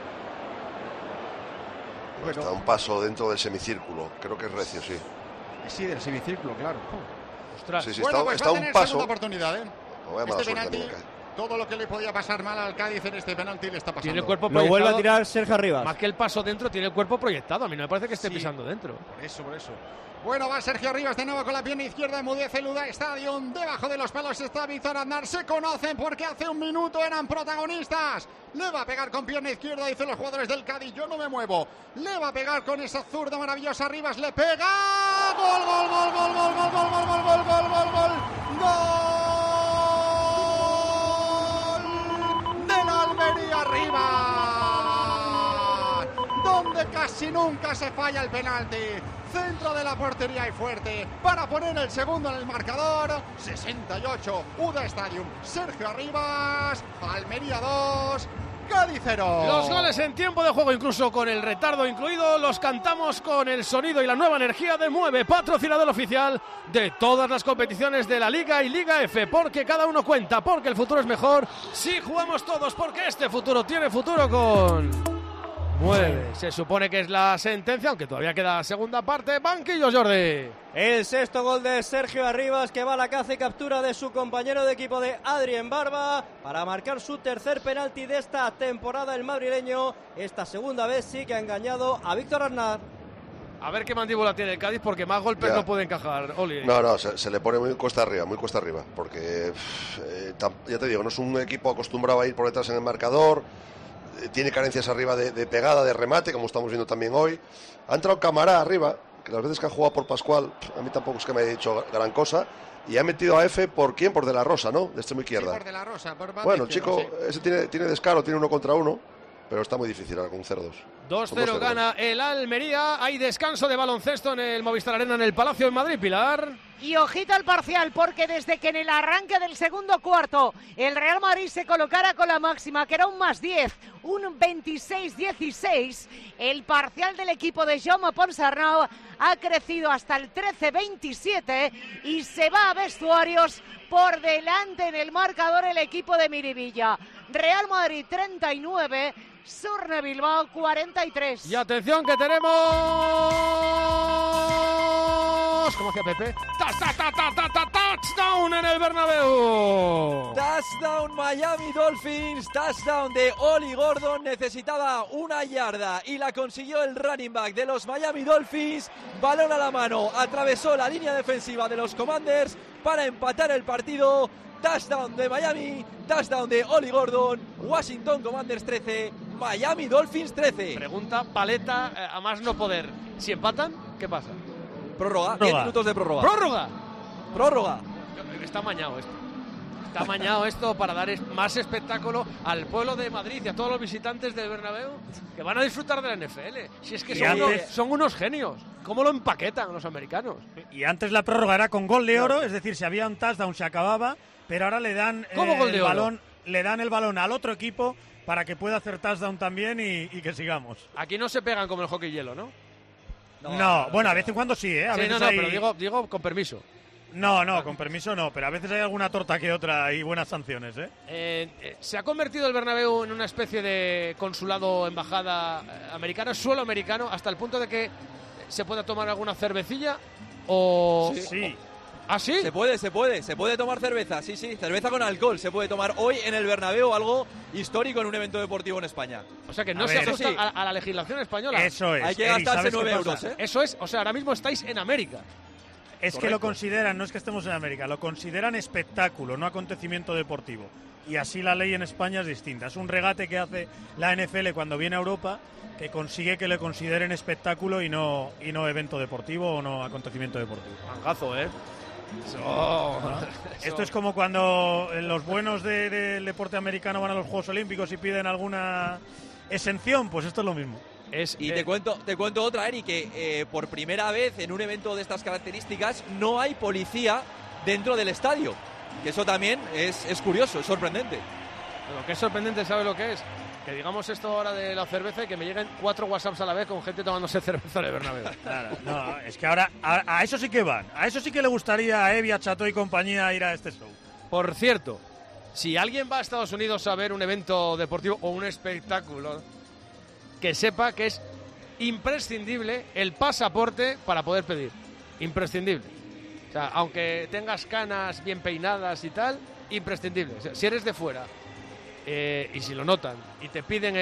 Bueno, está un paso dentro del semicírculo. Creo que es Recio, sí. Sí, del semicírculo, claro. Ostras. Sí, bueno, está un paso. Oportunidad, este penalti, todo lo que le podía pasar mal al Cádiz en este penalti le está pasando. Tiene el cuerpo proyectado. Lo vuelve a tirar Sergio Rivas. Más que el paso dentro, tiene el cuerpo proyectado. A mí no me parece que esté pisando dentro. Por eso. Bueno, va Sergio Rivas de nuevo con la pierna izquierda, emudece el Luda Estadio. Debajo de los palos está Víctor Aznar. Se conocen porque hace un minuto eran protagonistas. Le va a pegar con pierna izquierda, dicen los jugadores del Cádiz. Yo no me muevo. Le va a pegar con esa zurda maravillosa. Rivas le pega. Gol, gol, gol, gol, gol, gol, gol, gol, gol, gol, gol, gol, gol. Gol de la Almería Rivas, donde casi nunca se falla el penalti. Centro de la portería y fuerte para poner el segundo en el marcador. 68, UDA Stadium. Sergio Rivas, Almería 2, Cádiz 0. Los goles en tiempo de juego, incluso con el retardo incluido, los cantamos con el sonido y la nueva energía de Mueve, patrocinador oficial de todas las competiciones de la Liga y Liga F, porque cada uno cuenta, porque el futuro es mejor si jugamos todos, porque este futuro tiene futuro con... Mueve. Se supone que es la sentencia, aunque todavía queda segunda parte. Banquillo, Jordi. El sexto gol de Sergio Arribas, que va a la caza y captura de su compañero de equipo de Adrien Barba para marcar su tercer penalti de esta temporada. El madrileño, esta segunda vez sí que ha engañado a Víctor Aznar. A ver qué mandíbula tiene el Cádiz, porque más golpes no puede encajar, Oli. No, se le pone muy cuesta arriba, porque ya te digo, no es un equipo acostumbrado a ir por detrás en el marcador. Tiene carencias arriba de pegada, de remate, como estamos viendo también hoy. Ha entrado Camará arriba, que las veces que ha jugado por Pascual, a mí tampoco es que me haya dicho gran cosa. Y ha metido a F por quién, por De la Rosa, ¿no? De extremo izquierda. Sí, por De la Rosa, por bueno, el chico, ese tiene descaro, tiene 1 contra 1, pero está muy difícil ahora con 0-2. 2-0 gana el Almería. Hay descanso de baloncesto en el Movistar Arena en el Palacio en Madrid, Pilar. Y ojito al parcial, porque desde que en el arranque del segundo cuarto el Real Madrid se colocara con la máxima, que era un +10, un 26-16, el parcial del equipo de Jaume Ponsarnau ha crecido hasta el 13-27 y se va a vestuarios por delante en el marcador el equipo de Miribilla. Real Madrid 39, Surne Bilbao 43. Y atención que tenemos... ¿Cómo hacía Pepe? ¡Touchdown en el Bernabéu! Touchdown Miami Dolphins, touchdown de Oli Gordon. Necesitaba 1 yarda y la consiguió el running back de los Miami Dolphins. Balón a la mano, atravesó la línea defensiva de los Commanders para empatar el partido. Touchdown de Miami, touchdown de Oli Gordon. Washington Commanders 13, Miami Dolphins 13. Pregunta paleta a más no poder. Si empatan, ¿qué pasa? Prórroga, 10 minutos de prórroga. ¡Prórroga! ¡Prórroga! Está amañado esto. Está amañado esto para dar más espectáculo al pueblo de Madrid y a todos los visitantes del Bernabéu que van a disfrutar de la NFL. Si es que son unos genios. ¿Cómo lo empaquetan los americanos? Y antes la prórroga era con gol de oro, es decir, si había un touchdown se acababa, pero ahora le dan el balón al otro equipo para que pueda hacer touchdown también y que sigamos. Aquí no se pegan como el hockey hielo, ¿no? No, bueno, a veces en cuando sí, ¿eh? A veces pero digo con permiso. No, con permiso no, pero a veces hay alguna torta que otra y buenas sanciones, ¿eh? ¿Se ha convertido el Bernabéu en una especie de consulado, embajada americana, suelo americano, hasta el punto de que se pueda tomar alguna cervecilla? ¿O sí? ¿Ah, sí? Se puede tomar cerveza, sí, cerveza con alcohol se puede tomar hoy en el Bernabéu, algo histórico en un evento deportivo en España. O sea que no se ajusta a la legislación española. Eso es. Hay que gastarse 9 euros, ¿eh? Eso es, o sea, ahora mismo estáis en América. Es que lo consideran, no es que estemos en América, lo consideran espectáculo, no acontecimiento deportivo. Y así la ley en España es distinta. Es un regate que hace la NFL cuando viene a Europa, que consigue que le consideren espectáculo y no evento deportivo o no acontecimiento deportivo. Mangazo, ¿eh? Esto es como cuando los buenos del deporte americano van a los Juegos Olímpicos y piden alguna exención, pues esto es lo mismo. Te cuento otra, Eri, que por primera vez en un evento de estas características no hay policía dentro del estadio. Que eso también es curioso, es sorprendente. Lo que es sorprendente, ¿sabes lo que es? Que digamos esto ahora de la cerveza y que me lleguen 4 WhatsApps a la vez con gente tomándose cerveza de Bernabéu. Claro, no, es que ahora a eso sí que van. A eso sí que le gustaría a Evi, a Chato y compañía ir a este show. Por cierto, si alguien va a Estados Unidos a ver un evento deportivo o un espectáculo, que sepa que es imprescindible el pasaporte para poder pedir. Imprescindible. O sea, aunque tengas canas bien peinadas y tal, imprescindible. O sea, si eres de fuera y si lo notan y te piden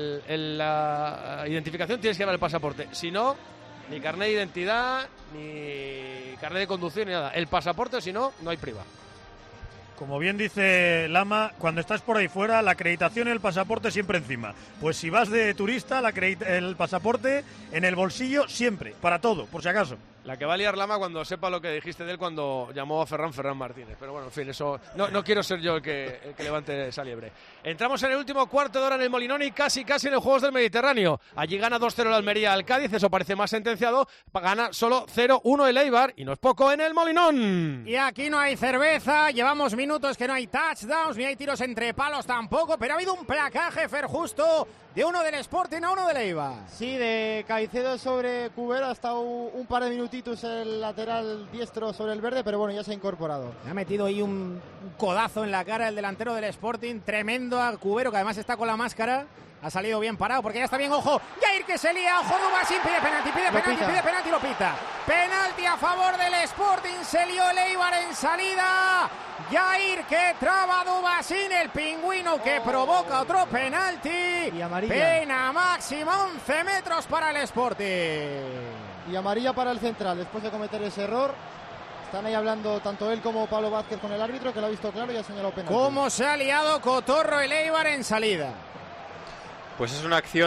la identificación, tienes que llevar el pasaporte. Si no, ni carnet de identidad, ni carnet de conducir, ni nada. El pasaporte, si no, no hay priva. Como bien dice Lama, cuando estás por ahí fuera, la acreditación y el pasaporte siempre encima. Pues si vas de turista, el pasaporte en el bolsillo siempre, para todo, por si acaso. La que va a liar Lama cuando sepa lo que dijiste de él cuando llamó a Ferran Martínez. Pero bueno, en fin, eso no quiero ser yo el que levante esa liebre. Entramos en el último cuarto de hora en el Molinón y casi en los Juegos del Mediterráneo. Allí gana 2-0 el Almería al Cádiz, eso parece más sentenciado. Gana solo 0-1 el Eibar y no es poco en el Molinón. Y aquí no hay cerveza, llevamos minutos que no hay touchdowns, ni hay tiros entre palos tampoco, pero ha habido un placaje, Fer, justo de uno del Sporting a uno del Eibar. Sí, de Caicedo sobre Cubero, ha estado un par de minutitos el lateral diestro sobre el verde, pero bueno, ya se ha incorporado. Ha metido ahí un codazo en la cara el delantero del Sporting, tremendo a Cubero, que además está con la máscara. Ha salido bien parado porque ya está bien, ojo. Jair que se lía, ojo, Dubasín pide penalti, lo pita. Penalti a favor del Sporting, se lió el Eibar en salida. Jair que traba Dubasín, el pingüino que provoca otro penalti. Y amarilla. Pena máxima, 11 metros para el Sporting. Y amarilla para el central, después de cometer ese error. Están ahí hablando tanto él como Pablo Vázquez con el árbitro, que lo ha visto claro y ha señalado penalti. ¿Cómo se ha liado Cotorro el Eibar en salida? Pues es una acción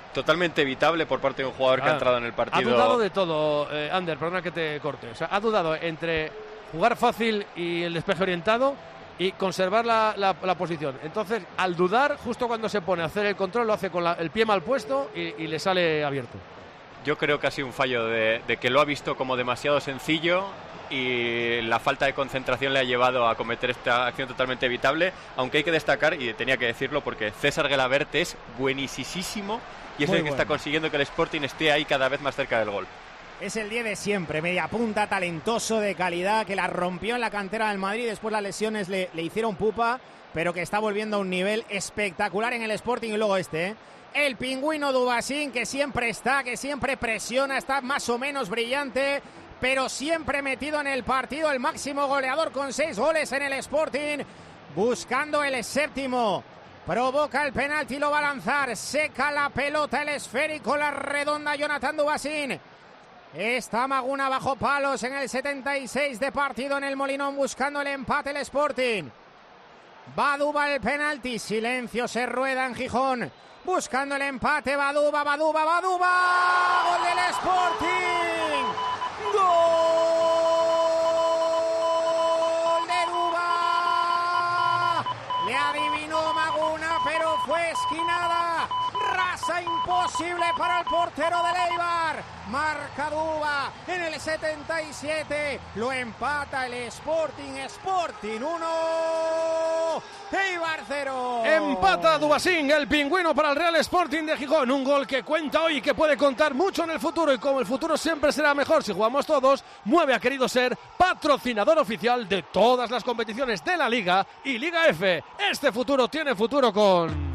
totalmente evitable por parte de un jugador que ha entrado en el partido. Ha dudado de todo, Ander, perdona que te corte. O sea, ha dudado entre jugar fácil y el despeje orientado y conservar la posición. Entonces, al dudar, justo cuando se pone a hacer el control, lo hace con el pie mal puesto y le sale abierto. Yo creo que ha sido un fallo de que lo ha visto como demasiado sencillo y la falta de concentración le ha llevado a cometer esta acción totalmente evitable, aunque hay que destacar, y tenía que decirlo, porque César Gelabert es buenísimo y es el que está consiguiendo que el Sporting esté ahí cada vez más cerca del gol. Es el 10 de siempre, media punta, talentoso, de calidad, que la rompió en la cantera del Madrid, después las lesiones le hicieron pupa, pero que está volviendo a un nivel espectacular en el Sporting. Y luego el pingüino Dubasín, que siempre está, que siempre presiona, está más o menos brillante, pero siempre metido en el partido, el máximo goleador con 6 goles en el Sporting, buscando el 7º. Provoca el penalti, lo va a lanzar, seca la pelota, el esférico, la redonda, Jonathan Dubasín. Está Maguna bajo palos en el 76 de partido en el Molinón, buscando el empate el Sporting. Baduba el penalti, silencio, se rueda en Gijón, buscando el empate, Baduba, gol del Sporting. ¡Gol de Duba! Le adivinó Maguna, pero fue esquinada. Rasa imposible para el portero de Eibar. Marca Duba en el 77. Lo empata el Sporting. Sporting 1, Eibar 0. Empata Dubasín, el pingüino, para el Real Sporting de Gijón. Un gol que cuenta hoy y que puede contar mucho en el futuro. Y como el futuro siempre será mejor si jugamos todos, Mueve ha querido ser patrocinador oficial de todas las competiciones de la Liga y Liga F. Este futuro tiene futuro con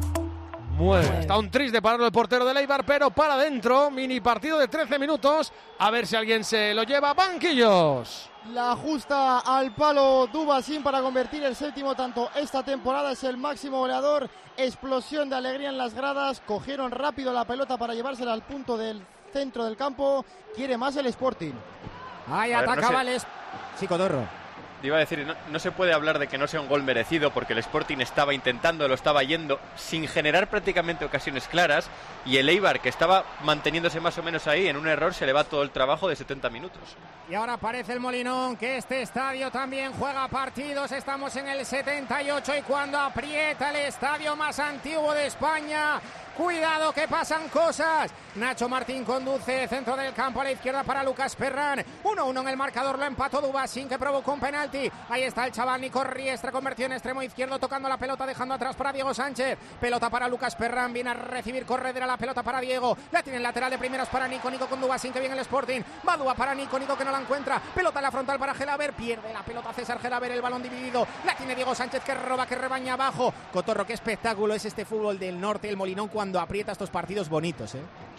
Mueve. Está un tris de pararlo el portero de Eibar, pero para adentro. Mini partido de 13 minutos. A ver si alguien se lo lleva. Banquillos. La ajusta al palo Dubasín para convertir el 7º tanto esta temporada. Es el máximo goleador. Explosión de alegría en las gradas. Cogieron rápido la pelota para llevársela al punto del centro del campo. Quiere más el Sporting. Ahí atacaba el Sí, Cotorro. Iba a decir, no se puede hablar de que no sea un gol merecido, porque el Sporting estaba intentando, lo estaba yendo sin generar prácticamente ocasiones claras, y el Eibar, que estaba manteniéndose más o menos ahí, en un error se le va todo el trabajo de 70 minutos. Y ahora aparece el Molinón, que este estadio también juega partidos. Estamos en el 78 y cuando aprieta el estadio más antiguo de España, cuidado que pasan cosas. Nacho Martín conduce, centro del campo a la izquierda para Lucas Perrán. 1-1 en el marcador, lo empató Dubasín, que provocó un penalti. Ahí está el chaval Nico Riestra, convertido en extremo izquierdo, tocando la pelota, dejando atrás para Diego Sánchez. Pelota para Lucas Perrán, viene a recibir Corredera, la pelota para Diego. La tiene en lateral de primeras para Nico con Dubasín, que viene el Sporting. Badúa para Nico que no la encuentra. Pelota en la frontal para Gelabert, pierde la pelota César Gelabert, el balón dividido. La tiene Diego Sánchez, que roba, que rebaña abajo. Cotorro, qué espectáculo es este fútbol del norte, el Molinón, cuando aprieta estos partidos bonitos,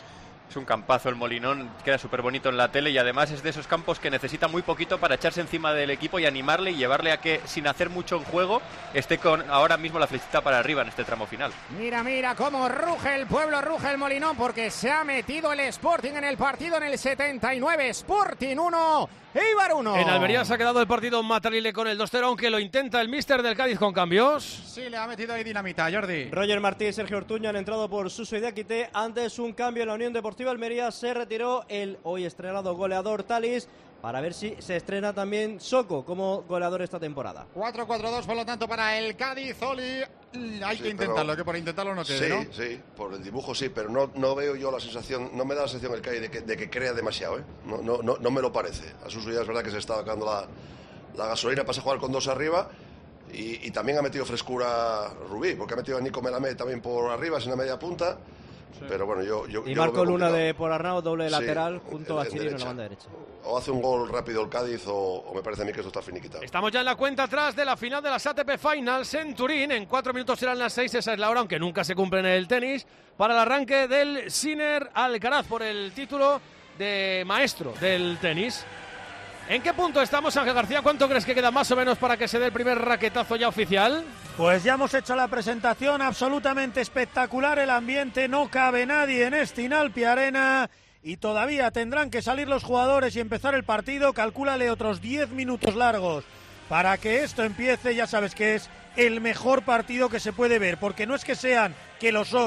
Es un campazo el Molinón, queda súper bonito en la tele y además es de esos campos que necesita muy poquito para echarse encima del equipo y animarle y llevarle a que, sin hacer mucho en juego, esté con ahora mismo la flechita para arriba en este tramo final. Mira cómo ruge el pueblo, ruge el Molinón, porque se ha metido el Sporting en el partido en el 79. Sporting 1, Eibar 1. En Almería se ha quedado el partido Matarile con el 2-0, aunque lo intenta el míster del Cádiz con cambios. Sí, le ha metido ahí dinamita, Jordi. Roger Martí y Sergio Ortuño han entrado por Suso y Diakité. Antes un cambio en la Unión Deportiva Almería, se retiró el hoy estrenado goleador Talis, para ver si se estrena también Soko como goleador esta temporada. 4-4-2, por lo tanto, para el Cádiz. Oli, hay que intentarlo, que por intentarlo no quede, ¿no? Sí, por el dibujo sí, pero no veo yo la sensación, no me da la sensación el Cádiz de que crea demasiado, no me lo parece. A Suso ya es verdad que se está sacando la gasolina para jugar con 2 arriba. Y también ha metido frescura Rubí, porque ha metido a Nico Melamed también por arriba, sin una media punta. Sí. Pero bueno, yo y Marco Luna de por Arnau, doble de lateral, junto a Chirino en la banda derecha. O hace un gol rápido el Cádiz, o me parece a mí que esto está finiquitado. Estamos ya en la cuenta atrás de la final de las ATP Finals en Turín. En 4 minutos serán las 6, esa es la hora, aunque nunca se cumple en el tenis, para el arranque del Sinner Alcaraz por el título de maestro del tenis. ¿En qué punto estamos, Ángel García? ¿Cuánto crees que queda más o menos para que se dé el primer raquetazo ya oficial? Pues ya hemos hecho la presentación, absolutamente espectacular el ambiente, no cabe nadie en este Inalpi Arena y todavía tendrán que salir los jugadores y empezar el partido. Calcúlale otros 10 minutos largos para que esto empiece. Ya sabes que es el mejor partido que se puede ver, porque no es que sean, que lo son,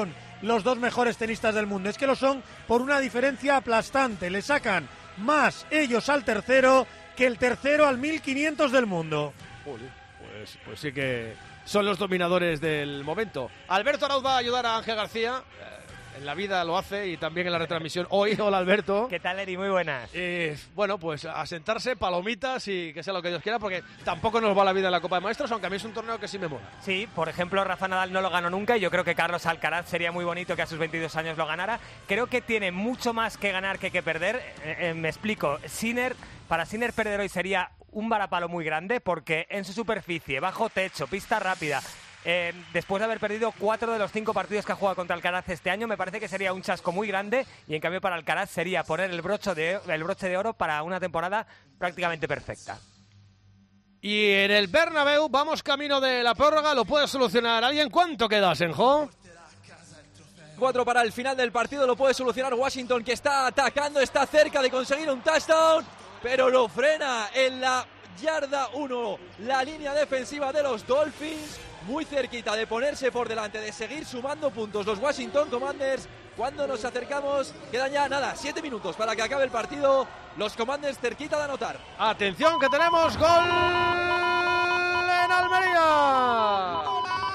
los dos mejores tenistas del mundo. Es que lo son por una diferencia aplastante. Le sacan más ellos al tercero que el tercero al 1500 del mundo. Pues sí que son los dominadores del momento. Alberto Arauz va a ayudar a Ángel García. En la vida lo hace y también en la retransmisión hoy. Hola, Alberto. ¿Qué tal, Eri? Muy buenas. Bueno, pues a sentarse, palomitas y que sea lo que Dios quiera, porque tampoco nos va la vida en la Copa de Maestros, aunque a mí es un torneo que sí me mola. Sí, por ejemplo, Rafa Nadal no lo ganó nunca y yo creo que Carlos Alcaraz sería muy bonito que a sus 22 años lo ganara. Creo que tiene mucho más que ganar que perder. Me explico. Para Sinner perder hoy sería un varapalo muy grande porque en su superficie, bajo techo, pista rápida, después de haber perdido 4 de los 5 partidos que ha jugado contra Alcaraz este año, me parece que sería un chasco muy grande y en cambio para Alcaraz sería poner el broche de oro para una temporada prácticamente perfecta. Y en el Bernabéu vamos camino de la prórroga, ¿lo puede solucionar alguien? ¿Cuánto queda, Senjo? 4 para el final del partido, lo puede solucionar Washington, que está atacando, está cerca de conseguir un touchdown, pero lo frena en la yarda 1, la línea defensiva de los Dolphins, muy cerquita de ponerse por delante, de seguir sumando puntos los Washington Commanders. Cuando nos acercamos, quedan ya 7 minutos para que acabe el partido, los Commanders cerquita de anotar. Atención que tenemos gol en Almería.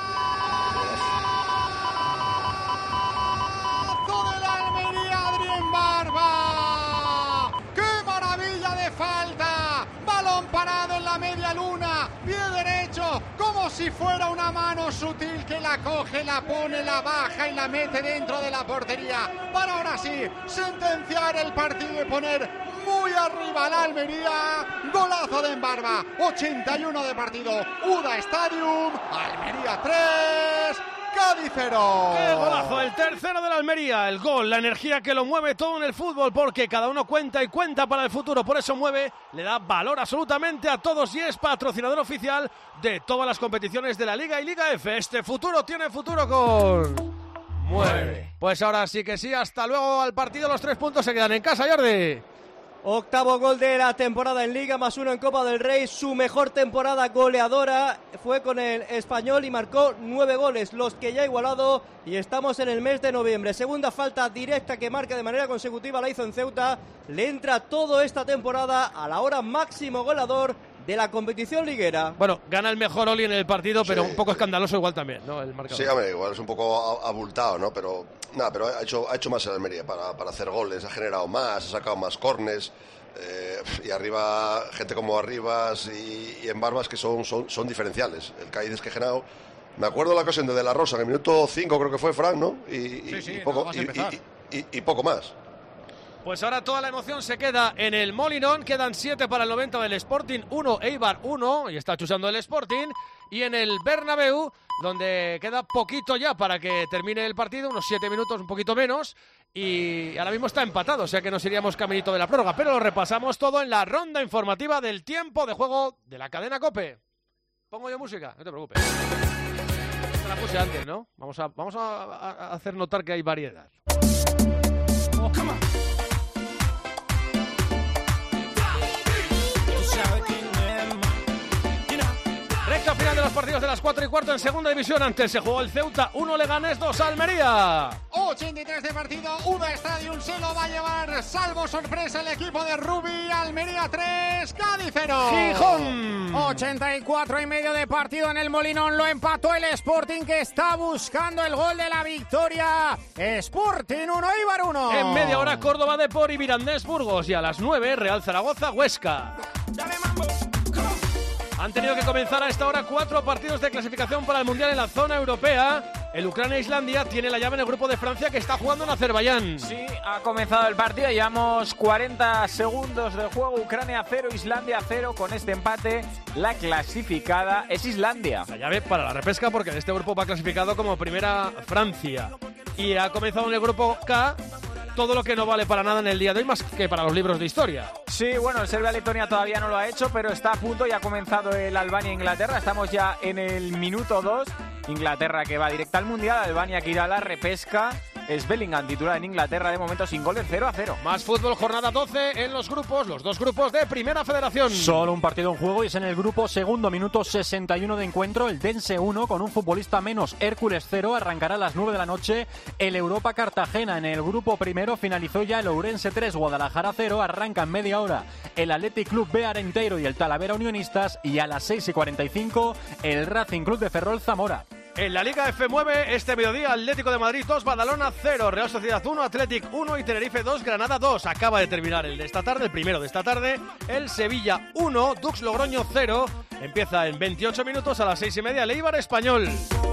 Parado en la media luna, pie derecho, como si fuera una mano sutil que la coge, la pone, la baja y la mete dentro de la portería para ahora sí sentenciar el partido y poner muy arriba a la Almería. Golazo de Embarba, 81 de partido, UDA Stadium, Almería 3, Cádiz 0. ¡Qué golazo! El tercero de la Almería. El gol, la energía que lo mueve todo en el fútbol, porque cada uno cuenta y cuenta para el futuro. Por eso mueve, le da valor absolutamente a todos y es patrocinador oficial de todas las competiciones de la Liga y Liga F. Este futuro tiene futuro con... Mueve. Pues ahora sí que sí, hasta luego al partido. Los 3 puntos se quedan en casa, Jordi. Octavo gol de la temporada en Liga, más 1 en Copa del Rey. Su mejor temporada goleadora fue con el Español y marcó 9 goles, los que ya ha igualado, y estamos en el mes de noviembre. Segunda falta directa que marca de manera consecutiva, la hizo en Ceuta. Le entra toda esta temporada a la hora máximo goleador de la competición liguera. Bueno, gana el mejor Oli en el partido, pero un poco escandaloso igual también, ¿no? El marcador. Sí, hombre, igual es un poco abultado, ¿no? Pero ha hecho más el Almería para hacer goles, ha generado más, ha sacado más córners, y arriba, gente como Arribas y Embarbas que son diferenciales. El Cádiz es que ha generado... Me acuerdo la ocasión de la Rosa, en el minuto 5 creo que fue, Fran, ¿no? Y poco más. Pues ahora toda la emoción se queda en el Molinón. Quedan 7 para el 90 del Sporting, 1 Eibar 1, y está chusando el Sporting. Y en el Bernabéu, donde queda poquito ya para que termine el partido, unos 7 minutos, un poquito menos, y ahora mismo está empatado, o sea que nos iríamos caminito de la prórroga. Pero lo repasamos todo en la ronda informativa del tiempo de juego de la cadena COPE. ¿Pongo yo música? No te preocupes. Esta la puse antes, ¿no? Vamos a hacer notar que hay variedad. Oh, come on. Recta final de los partidos de las 4:15 en segunda división. Antes se jugó el Ceuta 1, Leganés 2, Almería. 83 de partido, UDA Stadium se lo va a llevar, salvo sorpresa, el equipo de Rubi. Almería 3, Cádiz 0. Gijón. 84 y medio de partido en el Molinón, lo empató el Sporting, que está buscando el gol de la victoria. Sporting 1, Eibar 1. En media hora Córdoba Depor y Mirandés Burgos, y a las 9 Real Zaragoza Huesca. Han tenido que comenzar a esta hora 4 partidos de clasificación para el Mundial en la zona europea. El Ucrania-Islandia tiene la llave en el grupo de Francia, que está jugando en Azerbaiyán. Sí, ha comenzado el partido, llevamos 40 segundos de juego. Ucrania 0, Islandia 0. Con este empate, la clasificada es Islandia. La llave para la repesca, porque en este grupo va clasificado como primera Francia. Y ha comenzado en el grupo K todo lo que no vale para nada en el día de hoy, más que para los libros de historia. Sí, bueno, el Serbia-Letonia todavía no lo ha hecho, pero está a punto, ya ha comenzado el Albania-Inglaterra. Estamos ya en el minuto 2. Inglaterra que va directa al Mundial, Albania que irá a la repesca. es Bellingham, titular en Inglaterra, de momento sin goles, 0-0. Más fútbol, jornada 12 en los grupos, los dos grupos de Primera Federación. Solo un partido en juego y es en el grupo segundo, minuto 61 de encuentro, el Dense 1 con un futbolista menos, Hércules 0, arrancará a las 9 de la noche el Europa Cartagena. En el grupo primero finalizó ya el Ourense 3, Guadalajara 0, arranca en media hora el Athletic Club B Arenteiro y el Talavera Unionistas, y a las 6:45 el Racing Club de Ferrol Zamora. En la Liga F9, este mediodía, Atlético de Madrid 2, Badalona 0, Real Sociedad 1, Athletic 1 y Tenerife 2, Granada 2. Acaba de terminar el de esta tarde, el primero de esta tarde, el Sevilla 1, Dux Logroño 0. Empieza en 28 minutos a las 6:30, el Eibar Español.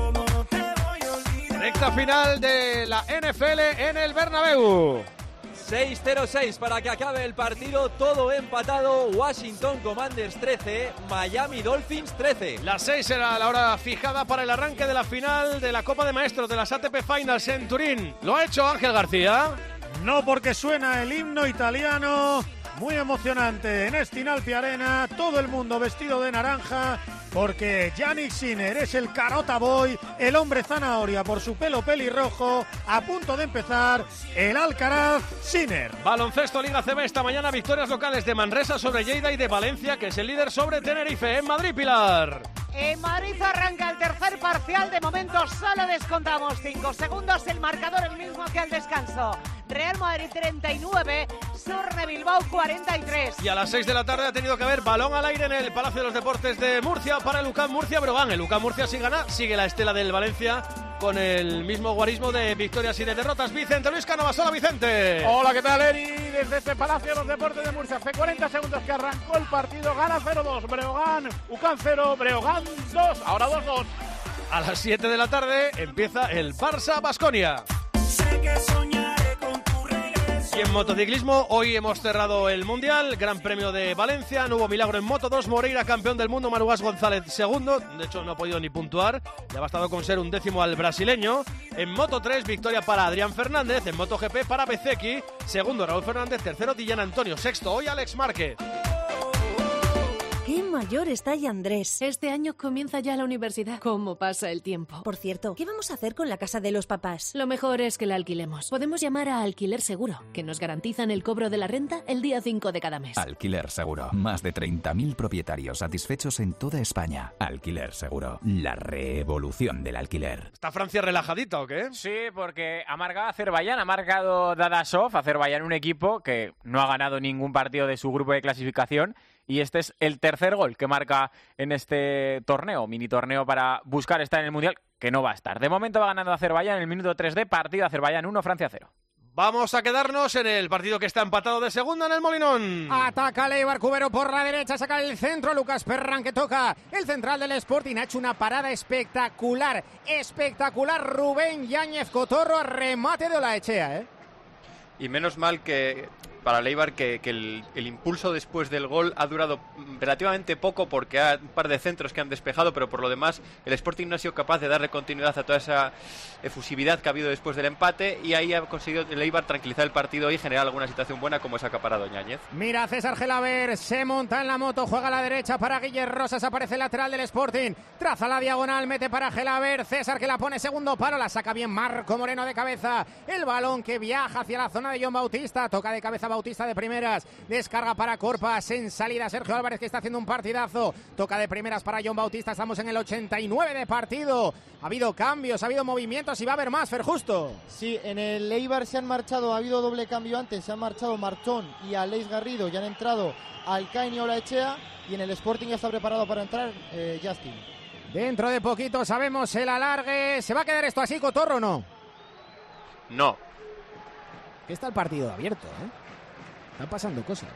Recta final de la NFL en el Bernabéu. 6-0-6 para que acabe el partido, todo empatado. Washington Commanders 13, Miami Dolphins 13. Las 6 era la hora fijada para el arranque de la final de la Copa de Maestros de las ATP Finals en Turín. ¿Lo ha hecho Ángel García? No, porque suena el himno italiano, muy emocionante en Estinalpi Arena, todo el mundo vestido de naranja, porque Yannick Sinner es el Carota Boy, el hombre zanahoria por su pelo pelirrojo. A punto de empezar el Alcaraz Sinner. Baloncesto Liga CB esta mañana, victorias locales de Manresa sobre Lleida y de Valencia, que es el líder, sobre Tenerife. En Madrid, Pilar. En Madrid arranca el tercer parcial, de momento solo descontamos 5 segundos, el marcador el mismo que al descanso. Real Madrid 39, Surne Bilbao 43. Y a las 6 de la tarde ha tenido que haber balón al aire en el Palacio de los Deportes de Murcia para el UCAM Murcia-Breogán. El UCAM Murcia si gana, sigue la estela del Valencia con el mismo guarismo de victorias y de derrotas. Vicente Luis Canovasola, Vicente. Hola, ¿qué tal, Eri? Desde este Palacio de los Deportes de Murcia, hace 40 segundos que arrancó el partido, gana 0-2, Breogán, UCAM 0, Breogán 2, ahora 2-2. A las 7 de la tarde empieza el Barça-Baskonia. Y en motociclismo, hoy hemos cerrado el Mundial, Gran Premio de Valencia, no hubo milagro en Moto 2, Moreira campeón del mundo, Manu González segundo, de hecho no ha podido ni puntuar, le ha bastado con ser un décimo al brasileño. En Moto 3, victoria para Adrián Fernández, en MotoGP para Bezzecchi, segundo Raúl Fernández, tercero Dillán Antonio, sexto hoy Alex Márquez. ¡Qué mayor está ya Andrés! Este año comienza ya la universidad. ¿Cómo pasa el tiempo? Por cierto, ¿qué vamos a hacer con la casa de los papás? Lo mejor es que la alquilemos. Podemos llamar a Alquiler Seguro, que nos garantizan el cobro de la renta el día 5 de cada mes. Alquiler Seguro. Más de 30.000 propietarios satisfechos en toda España. Alquiler Seguro. La revolución del alquiler. ¿Está Francia relajadita o qué? Sí, porque ha marcado Azerbaiyán, ha marcado Dadashov. Azerbaiyán, un equipo que no ha ganado ningún partido de su grupo de clasificación. Y este es el tercer gol que marca en este torneo, mini torneo para buscar estar en el Mundial, que no va a estar. De momento va ganando Azerbaiyán en el minuto 3 de partido, Azerbaiyán 1, Francia 0. Vamos a quedarnos en el partido que está empatado de segunda en el Molinón. Ataca Leibar Cubero por la derecha, saca el centro, Lucas Perrán que toca. El central del Sporting ha hecho una parada espectacular, Rubén Yáñez Cotorro, remate de Olaechea, Y menos mal que para Leibar que el impulso después del gol ha durado relativamente poco, porque hay un par de centros que han despejado, pero por lo demás el Sporting no ha sido capaz de darle continuidad a toda esa efusividad que ha habido después del empate, y ahí ha conseguido el Leibar tranquilizar el partido y generar alguna situación buena, como esa acaparado Ñáñez. Mira, César Gelaber se monta en la moto, juega a la derecha para Guillermo Rosas, aparece el lateral del Sporting, traza la diagonal, mete para Gelaber, César que la pone segundo palo, la saca bien Marco Moreno de cabeza, el balón que viaja hacia la zona de John Bautista, toca de cabeza Bautista de primeras, descarga para Corpas, en salida Sergio Álvarez que está haciendo un partidazo, toca de primeras para John Bautista, estamos en el 89 de partido, ha habido cambios, ha habido movimientos y va a haber más, Ferjusto. Sí, en el Eibar se han marchado, ha habido doble cambio antes, se han marchado Marchón y Aleix Garrido, ya han entrado Alcain y Olaechea, y en el Sporting ya está preparado para entrar Justin. Dentro de poquito sabemos el alargue, ¿se va a quedar esto así, Cotorro, o no? No. Está el partido abierto, Están pasando cosas.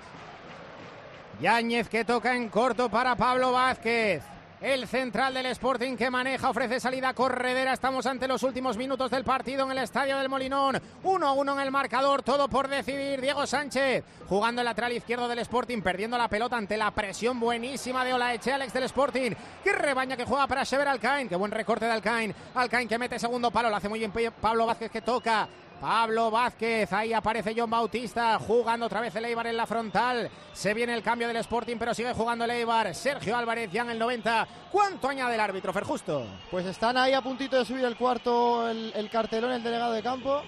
Yáñez que toca en corto para Pablo Vázquez. El central del Sporting que maneja, ofrece salida corredera. Estamos ante los últimos minutos del partido en el Estadio del Molinón. 1-1 en el marcador, todo por decidir. Diego Sánchez jugando el lateral izquierdo del Sporting, perdiendo la pelota ante la presión buenísima de Olaechea, Alex del Sporting. Qué rebaña que juega para Xever Alcain. Qué buen recorte de Alcain. Alcain que mete segundo palo, lo hace muy bien Pablo Vázquez que toca. Pablo Vázquez, ahí aparece John Bautista, jugando otra vez el Eibar en la frontal. Se viene el cambio del Sporting, pero sigue jugando el Eibar. Sergio Álvarez ya en el 90. ¿Cuánto añade el árbitro, Ferjusto? Pues están ahí a puntito de subir el cuarto, el cartelón, el delegado de campo.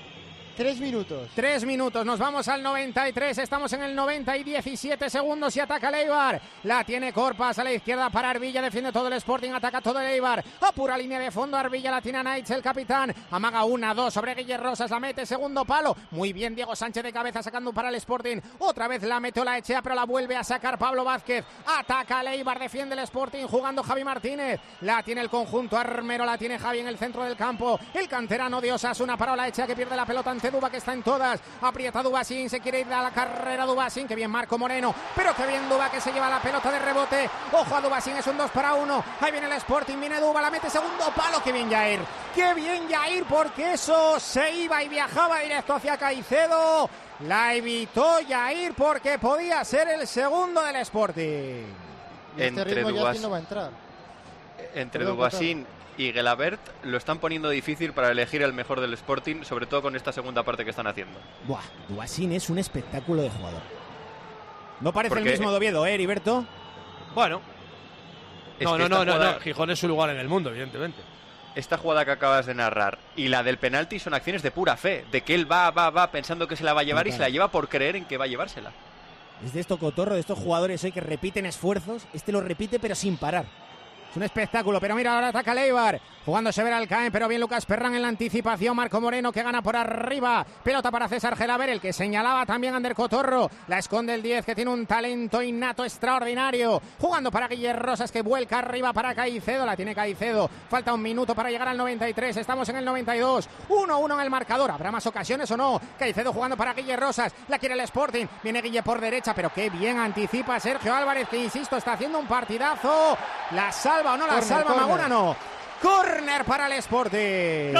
3 minutos. 3 minutos, nos vamos al 93, estamos en el 90 y 17 segundos y ataca el Eibar. La tiene Corpas a la izquierda para Arbilla, defiende todo el Sporting, ataca todo el Eibar. A pura línea de fondo, Arbilla la tiene a Naitz, el capitán. Amaga 1-2 sobre Guillermo Rosas, la mete, segundo palo. Muy bien Diego Sánchez de cabeza sacando para el Sporting. Otra vez la mete Olaechea, pero la vuelve a sacar Pablo Vázquez. Ataca el Eibar, defiende el Sporting, jugando Javi Martínez. La tiene el conjunto armero, la tiene Javi en el centro del campo. El canterano de Osasuna para Olaechea, que pierde la pelota ante Duba, que está en todas. Aprieta Dubasín, se quiere ir a la carrera Dubasín, que bien Marco Moreno, pero que bien Duba, que se lleva la pelota de rebote. Ojo a Dubasín, es un 2-1. Ahí viene el Sporting, viene Duba, la mete, segundo palo. Que bien Jair, que bien Jair, porque eso se iba y viajaba directo hacia Caicedo. La evitó Jair porque podía ser el segundo del Sporting. Y este ritmo ya no va a entrar. Entre Dubasín y Gelabert lo están poniendo difícil para elegir el mejor del Sporting, sobre todo con esta segunda parte que están haciendo. Buah, Dubasín es un espectáculo de jugador. No parece el mismo de Oviedo, Heriberto. Bueno. No. Gijón es su lugar en el mundo, evidentemente. Esta jugada que acabas de narrar y la del penalti son acciones de pura fe, de que él va pensando que se la va a llevar y se la lleva por creer en que va a llevársela. Es de esto cotorro, de estos jugadores hoy que repiten esfuerzos. Este lo repite pero sin parar. Es un espectáculo, pero mira, ahora ataca Leibar, jugando Sever Alcaen, pero bien Lucas Perrán en la anticipación, Marco Moreno que gana por arriba, pelota para César Gelaber, el que señalaba también Ander Cotorro, la esconde el 10, que tiene un talento innato extraordinario, jugando para Guillermo Rosas, que vuelca arriba para Caicedo, la tiene Caicedo, falta un minuto para llegar al 93, estamos en el 92, 1-1 en el marcador, ¿habrá más ocasiones o no? Caicedo jugando para Guillermo Rosas, la quiere el Sporting, viene Guille por derecha, pero qué bien anticipa Sergio Álvarez, que insisto, está haciendo un partidazo, la salva o no la salva, Maguna no. Córner para el Sporting.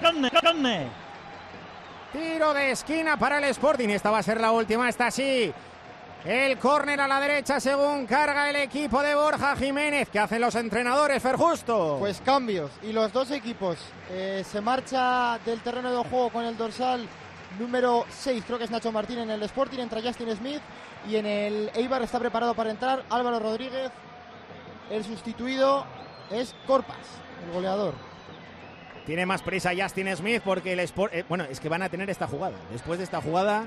Tiro de esquina para el Sporting. Esta va a ser la última, esta sí. El córner a la derecha según carga el equipo de Borja Jiménez. ¿Qué hacen los entrenadores, Ferjusto? Pues cambios. Y los dos equipos se marcha del terreno de juego con el dorsal número 6, creo que es Nacho Martín en el Sporting, entra Justin Smith. Y en el Eibar está preparado para entrar Álvaro Rodríguez. El sustituido es Corpas, el goleador. Tiene más prisa Justin Smith porque el Sport... bueno, es que van a tener esta jugada. Después de esta jugada,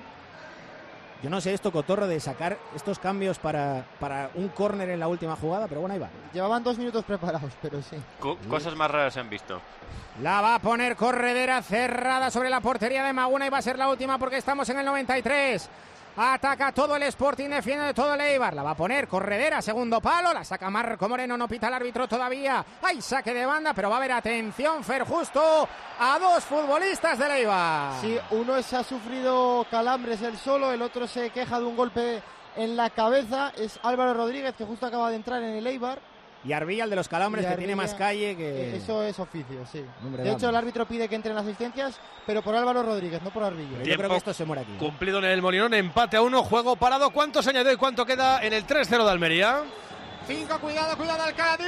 yo no sé esto, cotorro, de sacar estos cambios para un córner en la última jugada, pero bueno, ahí va. Llevaban 2 minutos preparados, pero sí. Cosas más raras se han visto. La va a poner Corredera cerrada sobre la portería de Maguna y va a ser la última porque estamos en el 93. Ataca todo el Sporting, defiende todo el Eibar. La va a poner Corredera, segundo palo. La saca Marco Moreno, no pita el árbitro todavía. Hay saque de banda, pero va a haber atención, Ferjusto, a 2 futbolistas del Eibar. Sí, uno ha sufrido calambres él solo, el otro se queja de un golpe en la cabeza. Es Álvaro Rodríguez, que justo acaba de entrar en el Eibar. Y Arbilla, el de los calambres, que tiene más calle que... Eso es oficio, sí. De hecho, el árbitro pide que entren las asistencias, pero por Álvaro Rodríguez, no por Arbilla. Yo creo que esto se muere aquí. Cumplido en el Molinón, empate a 1, juego parado. ¿Cuánto se añadió y cuánto queda en el 3-0 de Almería? 5, cuidado al Cádiz.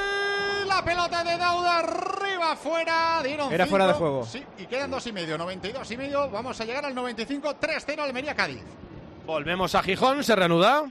La pelota de Dauda arriba, fuera. Dieron Era 5. fuera de juego. Sí, y quedan 2,5, 92,5. Vamos a llegar al 95, 3-0 Almería-Cádiz. Volvemos a Gijón, se reanuda.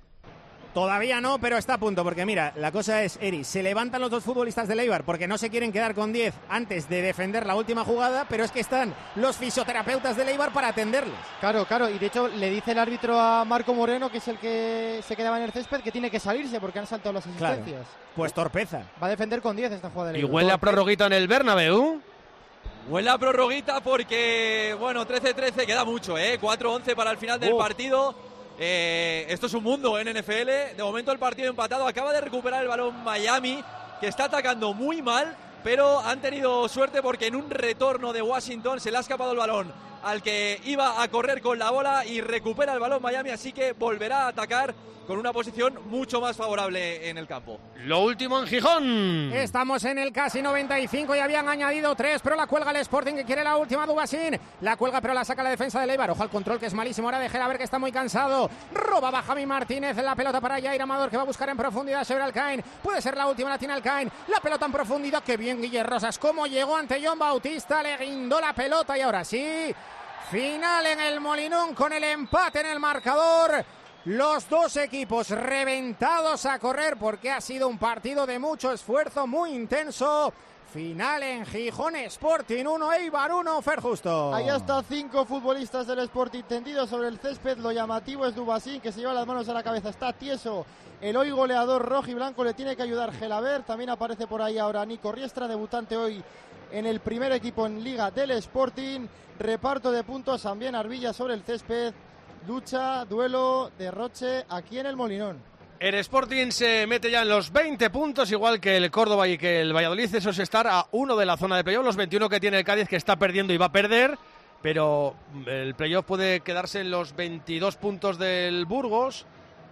Todavía no, pero está a punto, porque mira, la cosa es, Eri, se levantan los 2 futbolistas del Eibar porque no se quieren quedar con 10 antes de defender la última jugada, pero es que están los fisioterapeutas del Eibar para atenderles. Claro, y de hecho le dice el árbitro a Marco Moreno, que es el que se quedaba en el césped, que tiene que salirse porque han saltado las asistencias. Claro, pues torpeza. Va a defender con 10 esta jugada del Eibar. Y huele a prorroguita en el Bernabéu. Huele a prorroguita porque, bueno, 13-13, queda mucho, 4-11 para el final del partido. Esto es un mundo en NFL. De momento el partido empatado. Acaba de recuperar el balón Miami, que está atacando muy mal, pero han tenido suerte porque en un retorno de Washington se le ha escapado el balón al que iba a correr con la bola y recupera el balón Miami, así que volverá a atacar con una posición mucho más favorable en el campo. Lo último en Gijón. Estamos en el casi 95 y habían añadido 3, pero la cuelga el Sporting, que quiere la última. Dubasín la cuelga, pero la saca la defensa del Eibar. Ojo al control, que es malísimo. Ahora de ver que está muy cansado. Roba Javi Martínez, la pelota para Jair Amador, que va a buscar en profundidad sobre Alcaen. Puede ser la última, la tiene Alcaen. La pelota en profundidad, que bien Guillermo Rosas, cómo llegó ante John Bautista, le guindó la pelota y ahora sí, final en el Molinón con el empate en el marcador. Los dos equipos reventados a correr porque ha sido un partido de mucho esfuerzo, muy intenso. Final en Gijón, Sporting 1, Eibar 1, Fer Justo. Ahí hasta 5 futbolistas del Sporting tendidos sobre el césped. Lo llamativo es Dubasín, que se lleva las manos a la cabeza, está tieso. El hoy goleador rojo y blanco le tiene que ayudar Gelabert. También aparece por ahí ahora Nico Riestra, debutante hoy en el primer equipo en Liga del Sporting. Reparto de puntos, también Arbilla sobre el césped. Lucha, duelo, derroche aquí en el Molinón. El Sporting se mete ya en los 20 puntos, igual que el Córdoba y que el Valladolid. Eso es estar a 1 de la zona de playoff. Los 21 que tiene el Cádiz, que está perdiendo y va a perder. Pero el playoff puede quedarse en los 22 puntos del Burgos.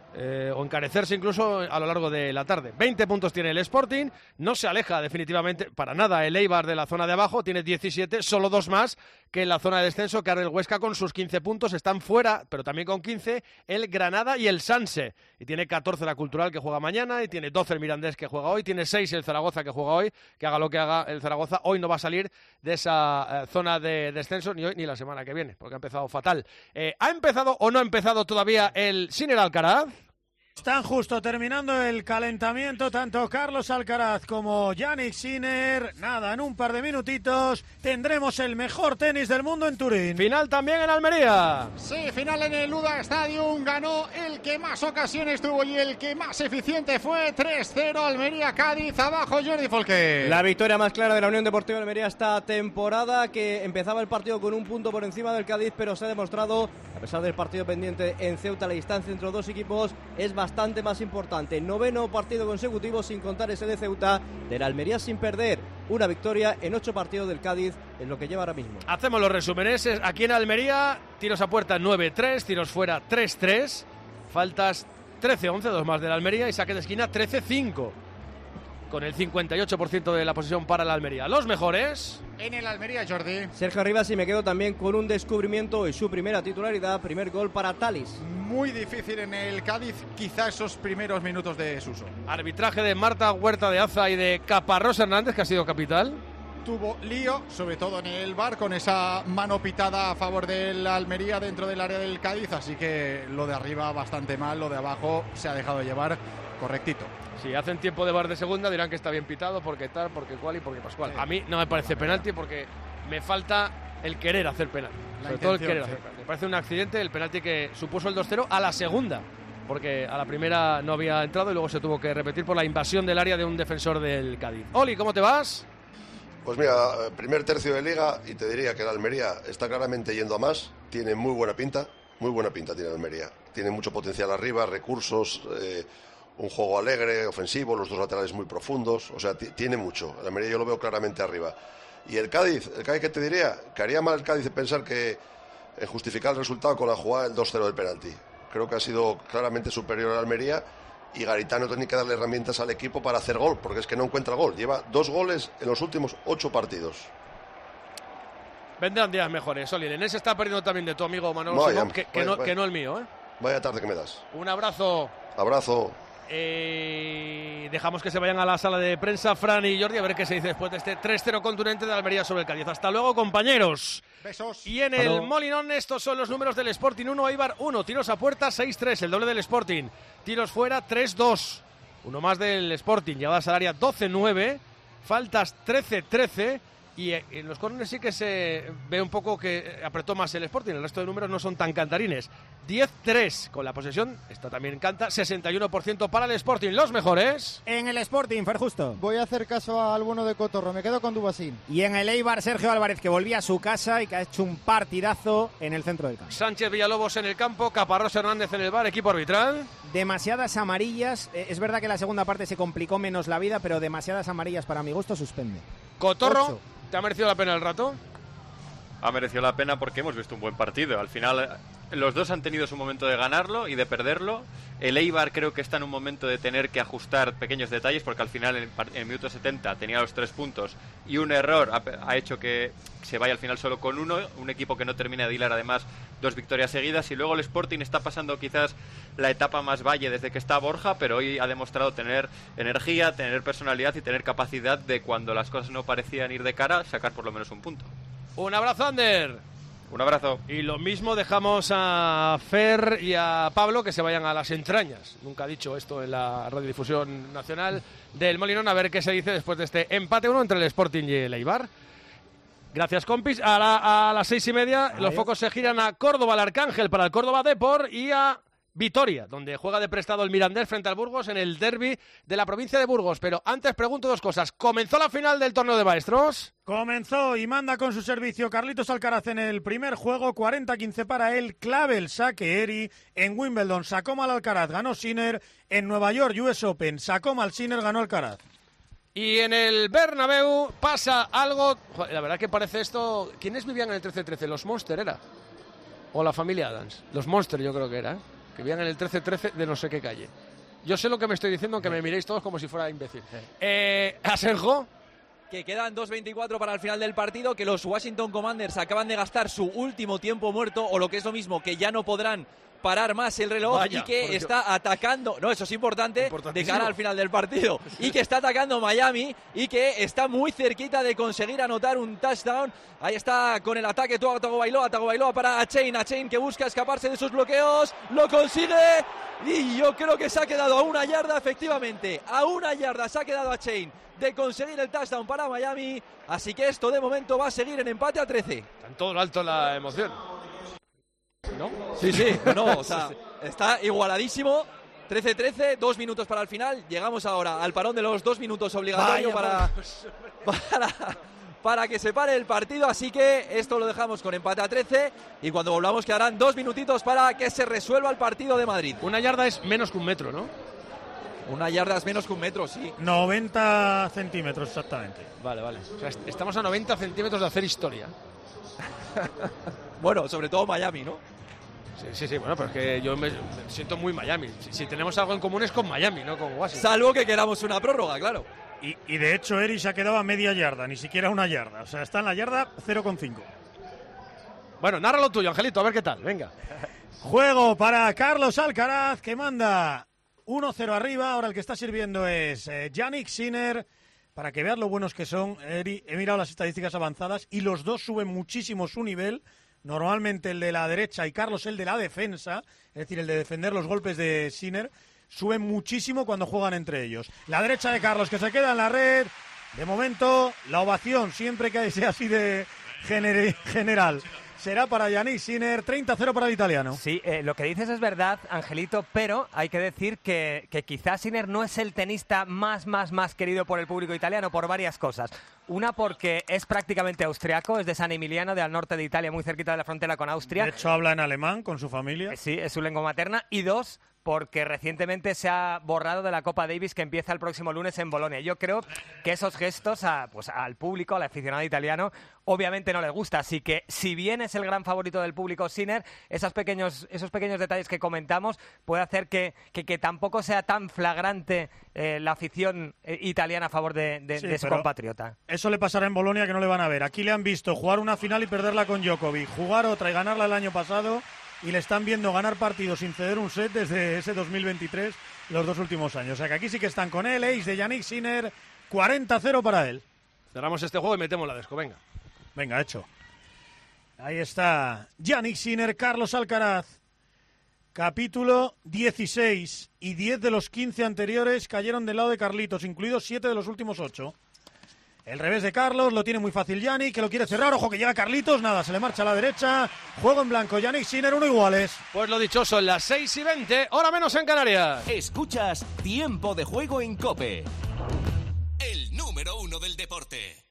O encarecerse incluso a lo largo de la tarde. 20 puntos tiene el Sporting, no se aleja definitivamente para nada el Eibar de la zona de abajo, tiene 17, solo 2 más que en la zona de descenso, que ahora el Huesca con sus 15 puntos, están fuera, pero también con 15 el Granada y el Sanse, y tiene 14 la Cultural, que juega mañana, y tiene 12 el Mirandés, que juega hoy, tiene 6 el Zaragoza, que juega hoy, que haga lo que haga el Zaragoza, hoy no va a salir de esa zona de descenso ni hoy ni la semana que viene, porque ha empezado fatal. ¿Ha empezado o no ha empezado todavía el Sinner Alcaraz? Están justo terminando el calentamiento tanto Carlos Alcaraz como Yannick Sinner. Nada, en un par de minutitos tendremos el mejor tenis del mundo en Turín. Final también en Almería. Sí, final en el Luda Stadium. Ganó el que más ocasiones tuvo y el que más eficiente fue. 3-0 Almería-Cádiz. Abajo Jordi Folqué. La victoria más clara de la Unión Deportiva Almería esta temporada, que empezaba el partido con un punto por encima del Cádiz, pero se ha demostrado, a pesar del partido pendiente en Ceuta, la distancia entre los dos equipos es bastante más importante. 9º partido consecutivo, sin contar ese de Ceuta, del Almería sin perder. Una victoria en 8 partidos del Cádiz, es lo que lleva ahora mismo. Hacemos los resúmenes. Aquí en Almería, tiros a puerta 9-3, tiros fuera 3-3, faltas 13-11, 2 más del Almería, y saque de esquina 13-5. Con el 58% de la posesión para la Almería. Los mejores en el Almería, Jordi. Sergio Rivas, y me quedo también con un descubrimiento y su primera titularidad, primer gol para Talis. Muy difícil en el Cádiz, quizá esos primeros minutos de Suso. Arbitraje de Marta Huerta de Aza y de Caparrós Hernández, que ha sido capital. Tuvo lío, sobre todo en el VAR, con esa mano pitada a favor del Almería dentro del área del Cádiz, así que lo de arriba bastante mal, lo de abajo se ha dejado llevar correctito. Si hacen tiempo de VAR de segunda dirán que está bien pitado, porque tal, porque cual y porque pascual. Sí. A mí no me parece penalti porque me falta el querer hacer penalti. Sobre todo el querer hacer penalti. Me parece un accidente el penalti que supuso el 2-0 a la segunda, porque a la primera no había entrado y luego se tuvo que repetir por la invasión del área de un defensor del Cádiz. Oli, ¿cómo te vas? Pues mira, primer tercio de liga y te diría que el Almería está claramente yendo a más, tiene muy buena pinta tiene el Almería. Tiene mucho potencial arriba, recursos, un juego alegre, ofensivo, los dos laterales muy profundos, o sea, tiene mucho. El Almería yo lo veo claramente arriba. Y el Cádiz, ¿qué te diría? Que haría mal el Cádiz de pensar que justificar el resultado con la jugada del 2-0 del penalti. Creo que ha sido claramente superior al Almería y Garitano tiene que darle herramientas al equipo para hacer gol, porque es que no encuentra gol. Lleva 2 goles en los últimos 8 partidos. Vendrán días mejores, Oli. En ese está perdiendo también de tu amigo Manolo Simón, que no el mío, ¿eh? Vaya tarde que me das. Un abrazo. Abrazo. Dejamos que se vayan a la sala de prensa Fran y Jordi a ver qué se dice después de este 3-0 contundente de Almería sobre el Cádiz. Hasta luego, compañeros. Besos. Y en el Molinón estos son los números del Sporting: 1, Eibar 1, tiros a puerta 6-3, el doble del Sporting, tiros fuera 3-2, uno más del Sporting, llevadas al área 12-9, faltas 13-13. Y en los córneres sí que se ve un poco que apretó más el Sporting. El resto de números no son tan cantarines. 10-3 con la posesión. Esta también canta. 61% para el Sporting. Los mejores en el Sporting, Fer Justo. Voy a hacer caso al bueno de Cotorro. Me quedo con Dubasín. Y en el Eibar, Sergio Álvarez, que volvía a su casa y que ha hecho un partidazo en el centro del campo. Sánchez Villalobos en el campo. Caparrós Hernández en el bar. Equipo arbitral. Demasiadas amarillas. Es verdad que la segunda parte se complicó menos la vida, pero demasiadas amarillas para mi gusto suspende. Cotorro. 8. ¿Te ha merecido la pena el rato? Ha merecido la pena porque hemos visto un buen partido. Al final, los dos han tenido su momento de ganarlo y de perderlo. El Eibar creo que está en un momento de tener que ajustar pequeños detalles, porque al final, en el minuto 70, tenía los 3 puntos y un error ha hecho que se vaya al final solo con uno. Un equipo que no termina de hilar, además, 2 victorias seguidas. Y luego el Sporting está pasando quizás la etapa más valle desde que está Borja, pero hoy ha demostrado tener energía, tener personalidad y tener capacidad de, cuando las cosas no parecían ir de cara, sacar por lo menos un punto. Un abrazo, Ander. Un abrazo. Y lo mismo dejamos a Fer y a Pablo que se vayan a las entrañas. Nunca ha dicho esto en la radiodifusión nacional del Molinón, a ver qué se dice después de este empate 1 entre el Sporting y el Eibar. Gracias, compis. A las 6:30 los focos se giran a Córdoba, al Arcángel para el Córdoba Depor, y a Vitoria, donde juega de prestado el Mirandés frente al Burgos en el derbi de la provincia de Burgos. Pero antes pregunto dos cosas. ¿Comenzó la final del torneo de maestros? Comenzó y manda con su servicio Carlitos Alcaraz en el primer juego, 40-15 para él, clave el saque Eri. En Wimbledon sacó mal Alcaraz, ganó Sinner. En Nueva York US Open sacó mal Sinner, ganó Alcaraz. Y en el Bernabéu pasa algo... Joder, la verdad que parece esto... ¿Quiénes vivían en el 13-13? ¿Los Monster era? ¿O la familia Adams? Los Monster yo creo que era, ¿eh? Que vivían en el 13-13 de no sé qué calle. Yo sé lo que me estoy diciendo, aunque me miréis todos como si fuera imbécil. Asenjo. Que quedan 2:24 para el final del partido, que los Washington Commanders acaban de gastar su último tiempo muerto, o lo que es lo mismo, que ya no podrán parar más el reloj. Vaya, y que está atacando, no, eso es importante de cara al final del partido, y que está atacando Miami y que está muy cerquita de conseguir anotar un touchdown. Ahí está con el ataque Tagovailoa para Achain que busca escaparse de sus bloqueos, lo consigue y yo creo que se ha quedado a 1 yarda, efectivamente, a 1 yarda se ha quedado Achain de conseguir el touchdown para Miami, así que esto de momento va a seguir en empate a 13. Está en todo lo alto la emoción, ¿no? Sí, no, o sea, está igualadísimo. 13-13, 2 minutos para el final. Llegamos ahora al parón de los 2 minutos obligatorio para que se pare el partido. Así que esto lo dejamos con empate a 13. Y cuando volvamos quedarán 2 minutitos para que se resuelva el partido de Madrid. 1 yarda es menos que 1 metro, ¿no? 1 yarda es menos que 1 metro, sí. 90 centímetros exactamente. Vale. O sea, estamos a 90 centímetros de hacer historia. Bueno, sobre todo Miami, ¿no? Sí, bueno, pero es que yo me siento muy Miami. Si tenemos algo en común es con Miami, no con Washington. Salvo que queramos una prórroga, claro. Y de hecho Eri se ha quedado a media yarda, ni siquiera 1 yarda. O sea, está en la yarda 0,5. Bueno, narra lo tuyo, Angelito, a ver qué tal, venga. Juego para Carlos Alcaraz, que manda 1-0 arriba. Ahora el que está sirviendo es Jannik Sinner. Para que veas lo buenos que son, Eri, he mirado las estadísticas avanzadas y los dos suben muchísimo su nivel. Normalmente el de la derecha y Carlos el de la defensa, es decir, el de defender los golpes de Sinner, suben muchísimo cuando juegan entre ellos. La derecha de Carlos que se queda en la red. De momento, la ovación, siempre que sea así de general, será para Jannik Sinner, 30-0 para el italiano. Sí, lo que dices es verdad, Angelito, pero hay que decir que quizás Sinner no es el tenista más querido por el público italiano por varias cosas. Una, porque es prácticamente austriaco, es de San Emiliano, al norte de Italia, muy cerquita de la frontera con Austria. De hecho, habla en alemán con su familia. Sí, es su lengua materna. Y 2, porque recientemente se ha borrado de la Copa Davis que empieza el próximo lunes en Bolonia. Yo creo que esos gestos al público, al aficionado italiano, obviamente no les gusta. Así que, si bien es el gran favorito del público Sinner, esos pequeños detalles que comentamos puede hacer que tampoco sea tan flagrante la afición italiana a favor de su compatriota. Eso le pasará en Bolonia, que no le van a ver. Aquí le han visto jugar una final y perderla con Djokovic, jugar otra y ganarla el año pasado, y le están viendo ganar partidos sin ceder un set desde ese 2023, los 2 últimos años. O sea que aquí sí que están con él, ace de Jannik Sinner, 40-0 para él. Cerramos este juego y metemos la desco, venga. Venga, hecho. Ahí está Jannik Sinner, Carlos Alcaraz. Capítulo 16 y 10 de los 15 anteriores cayeron del lado de Carlitos, incluidos 7 de los últimos 8. El revés de Carlos, lo tiene muy fácil Jannik, que lo quiere cerrar. Ojo que llega Carlitos, nada, se le marcha a la derecha. Juego en blanco, Jannik Sinner, 1 iguales. Pues lo dicho, son las 6:20, hora menos en Canarias. Escuchas Tiempo de Juego en COPE. El número 1 del deporte.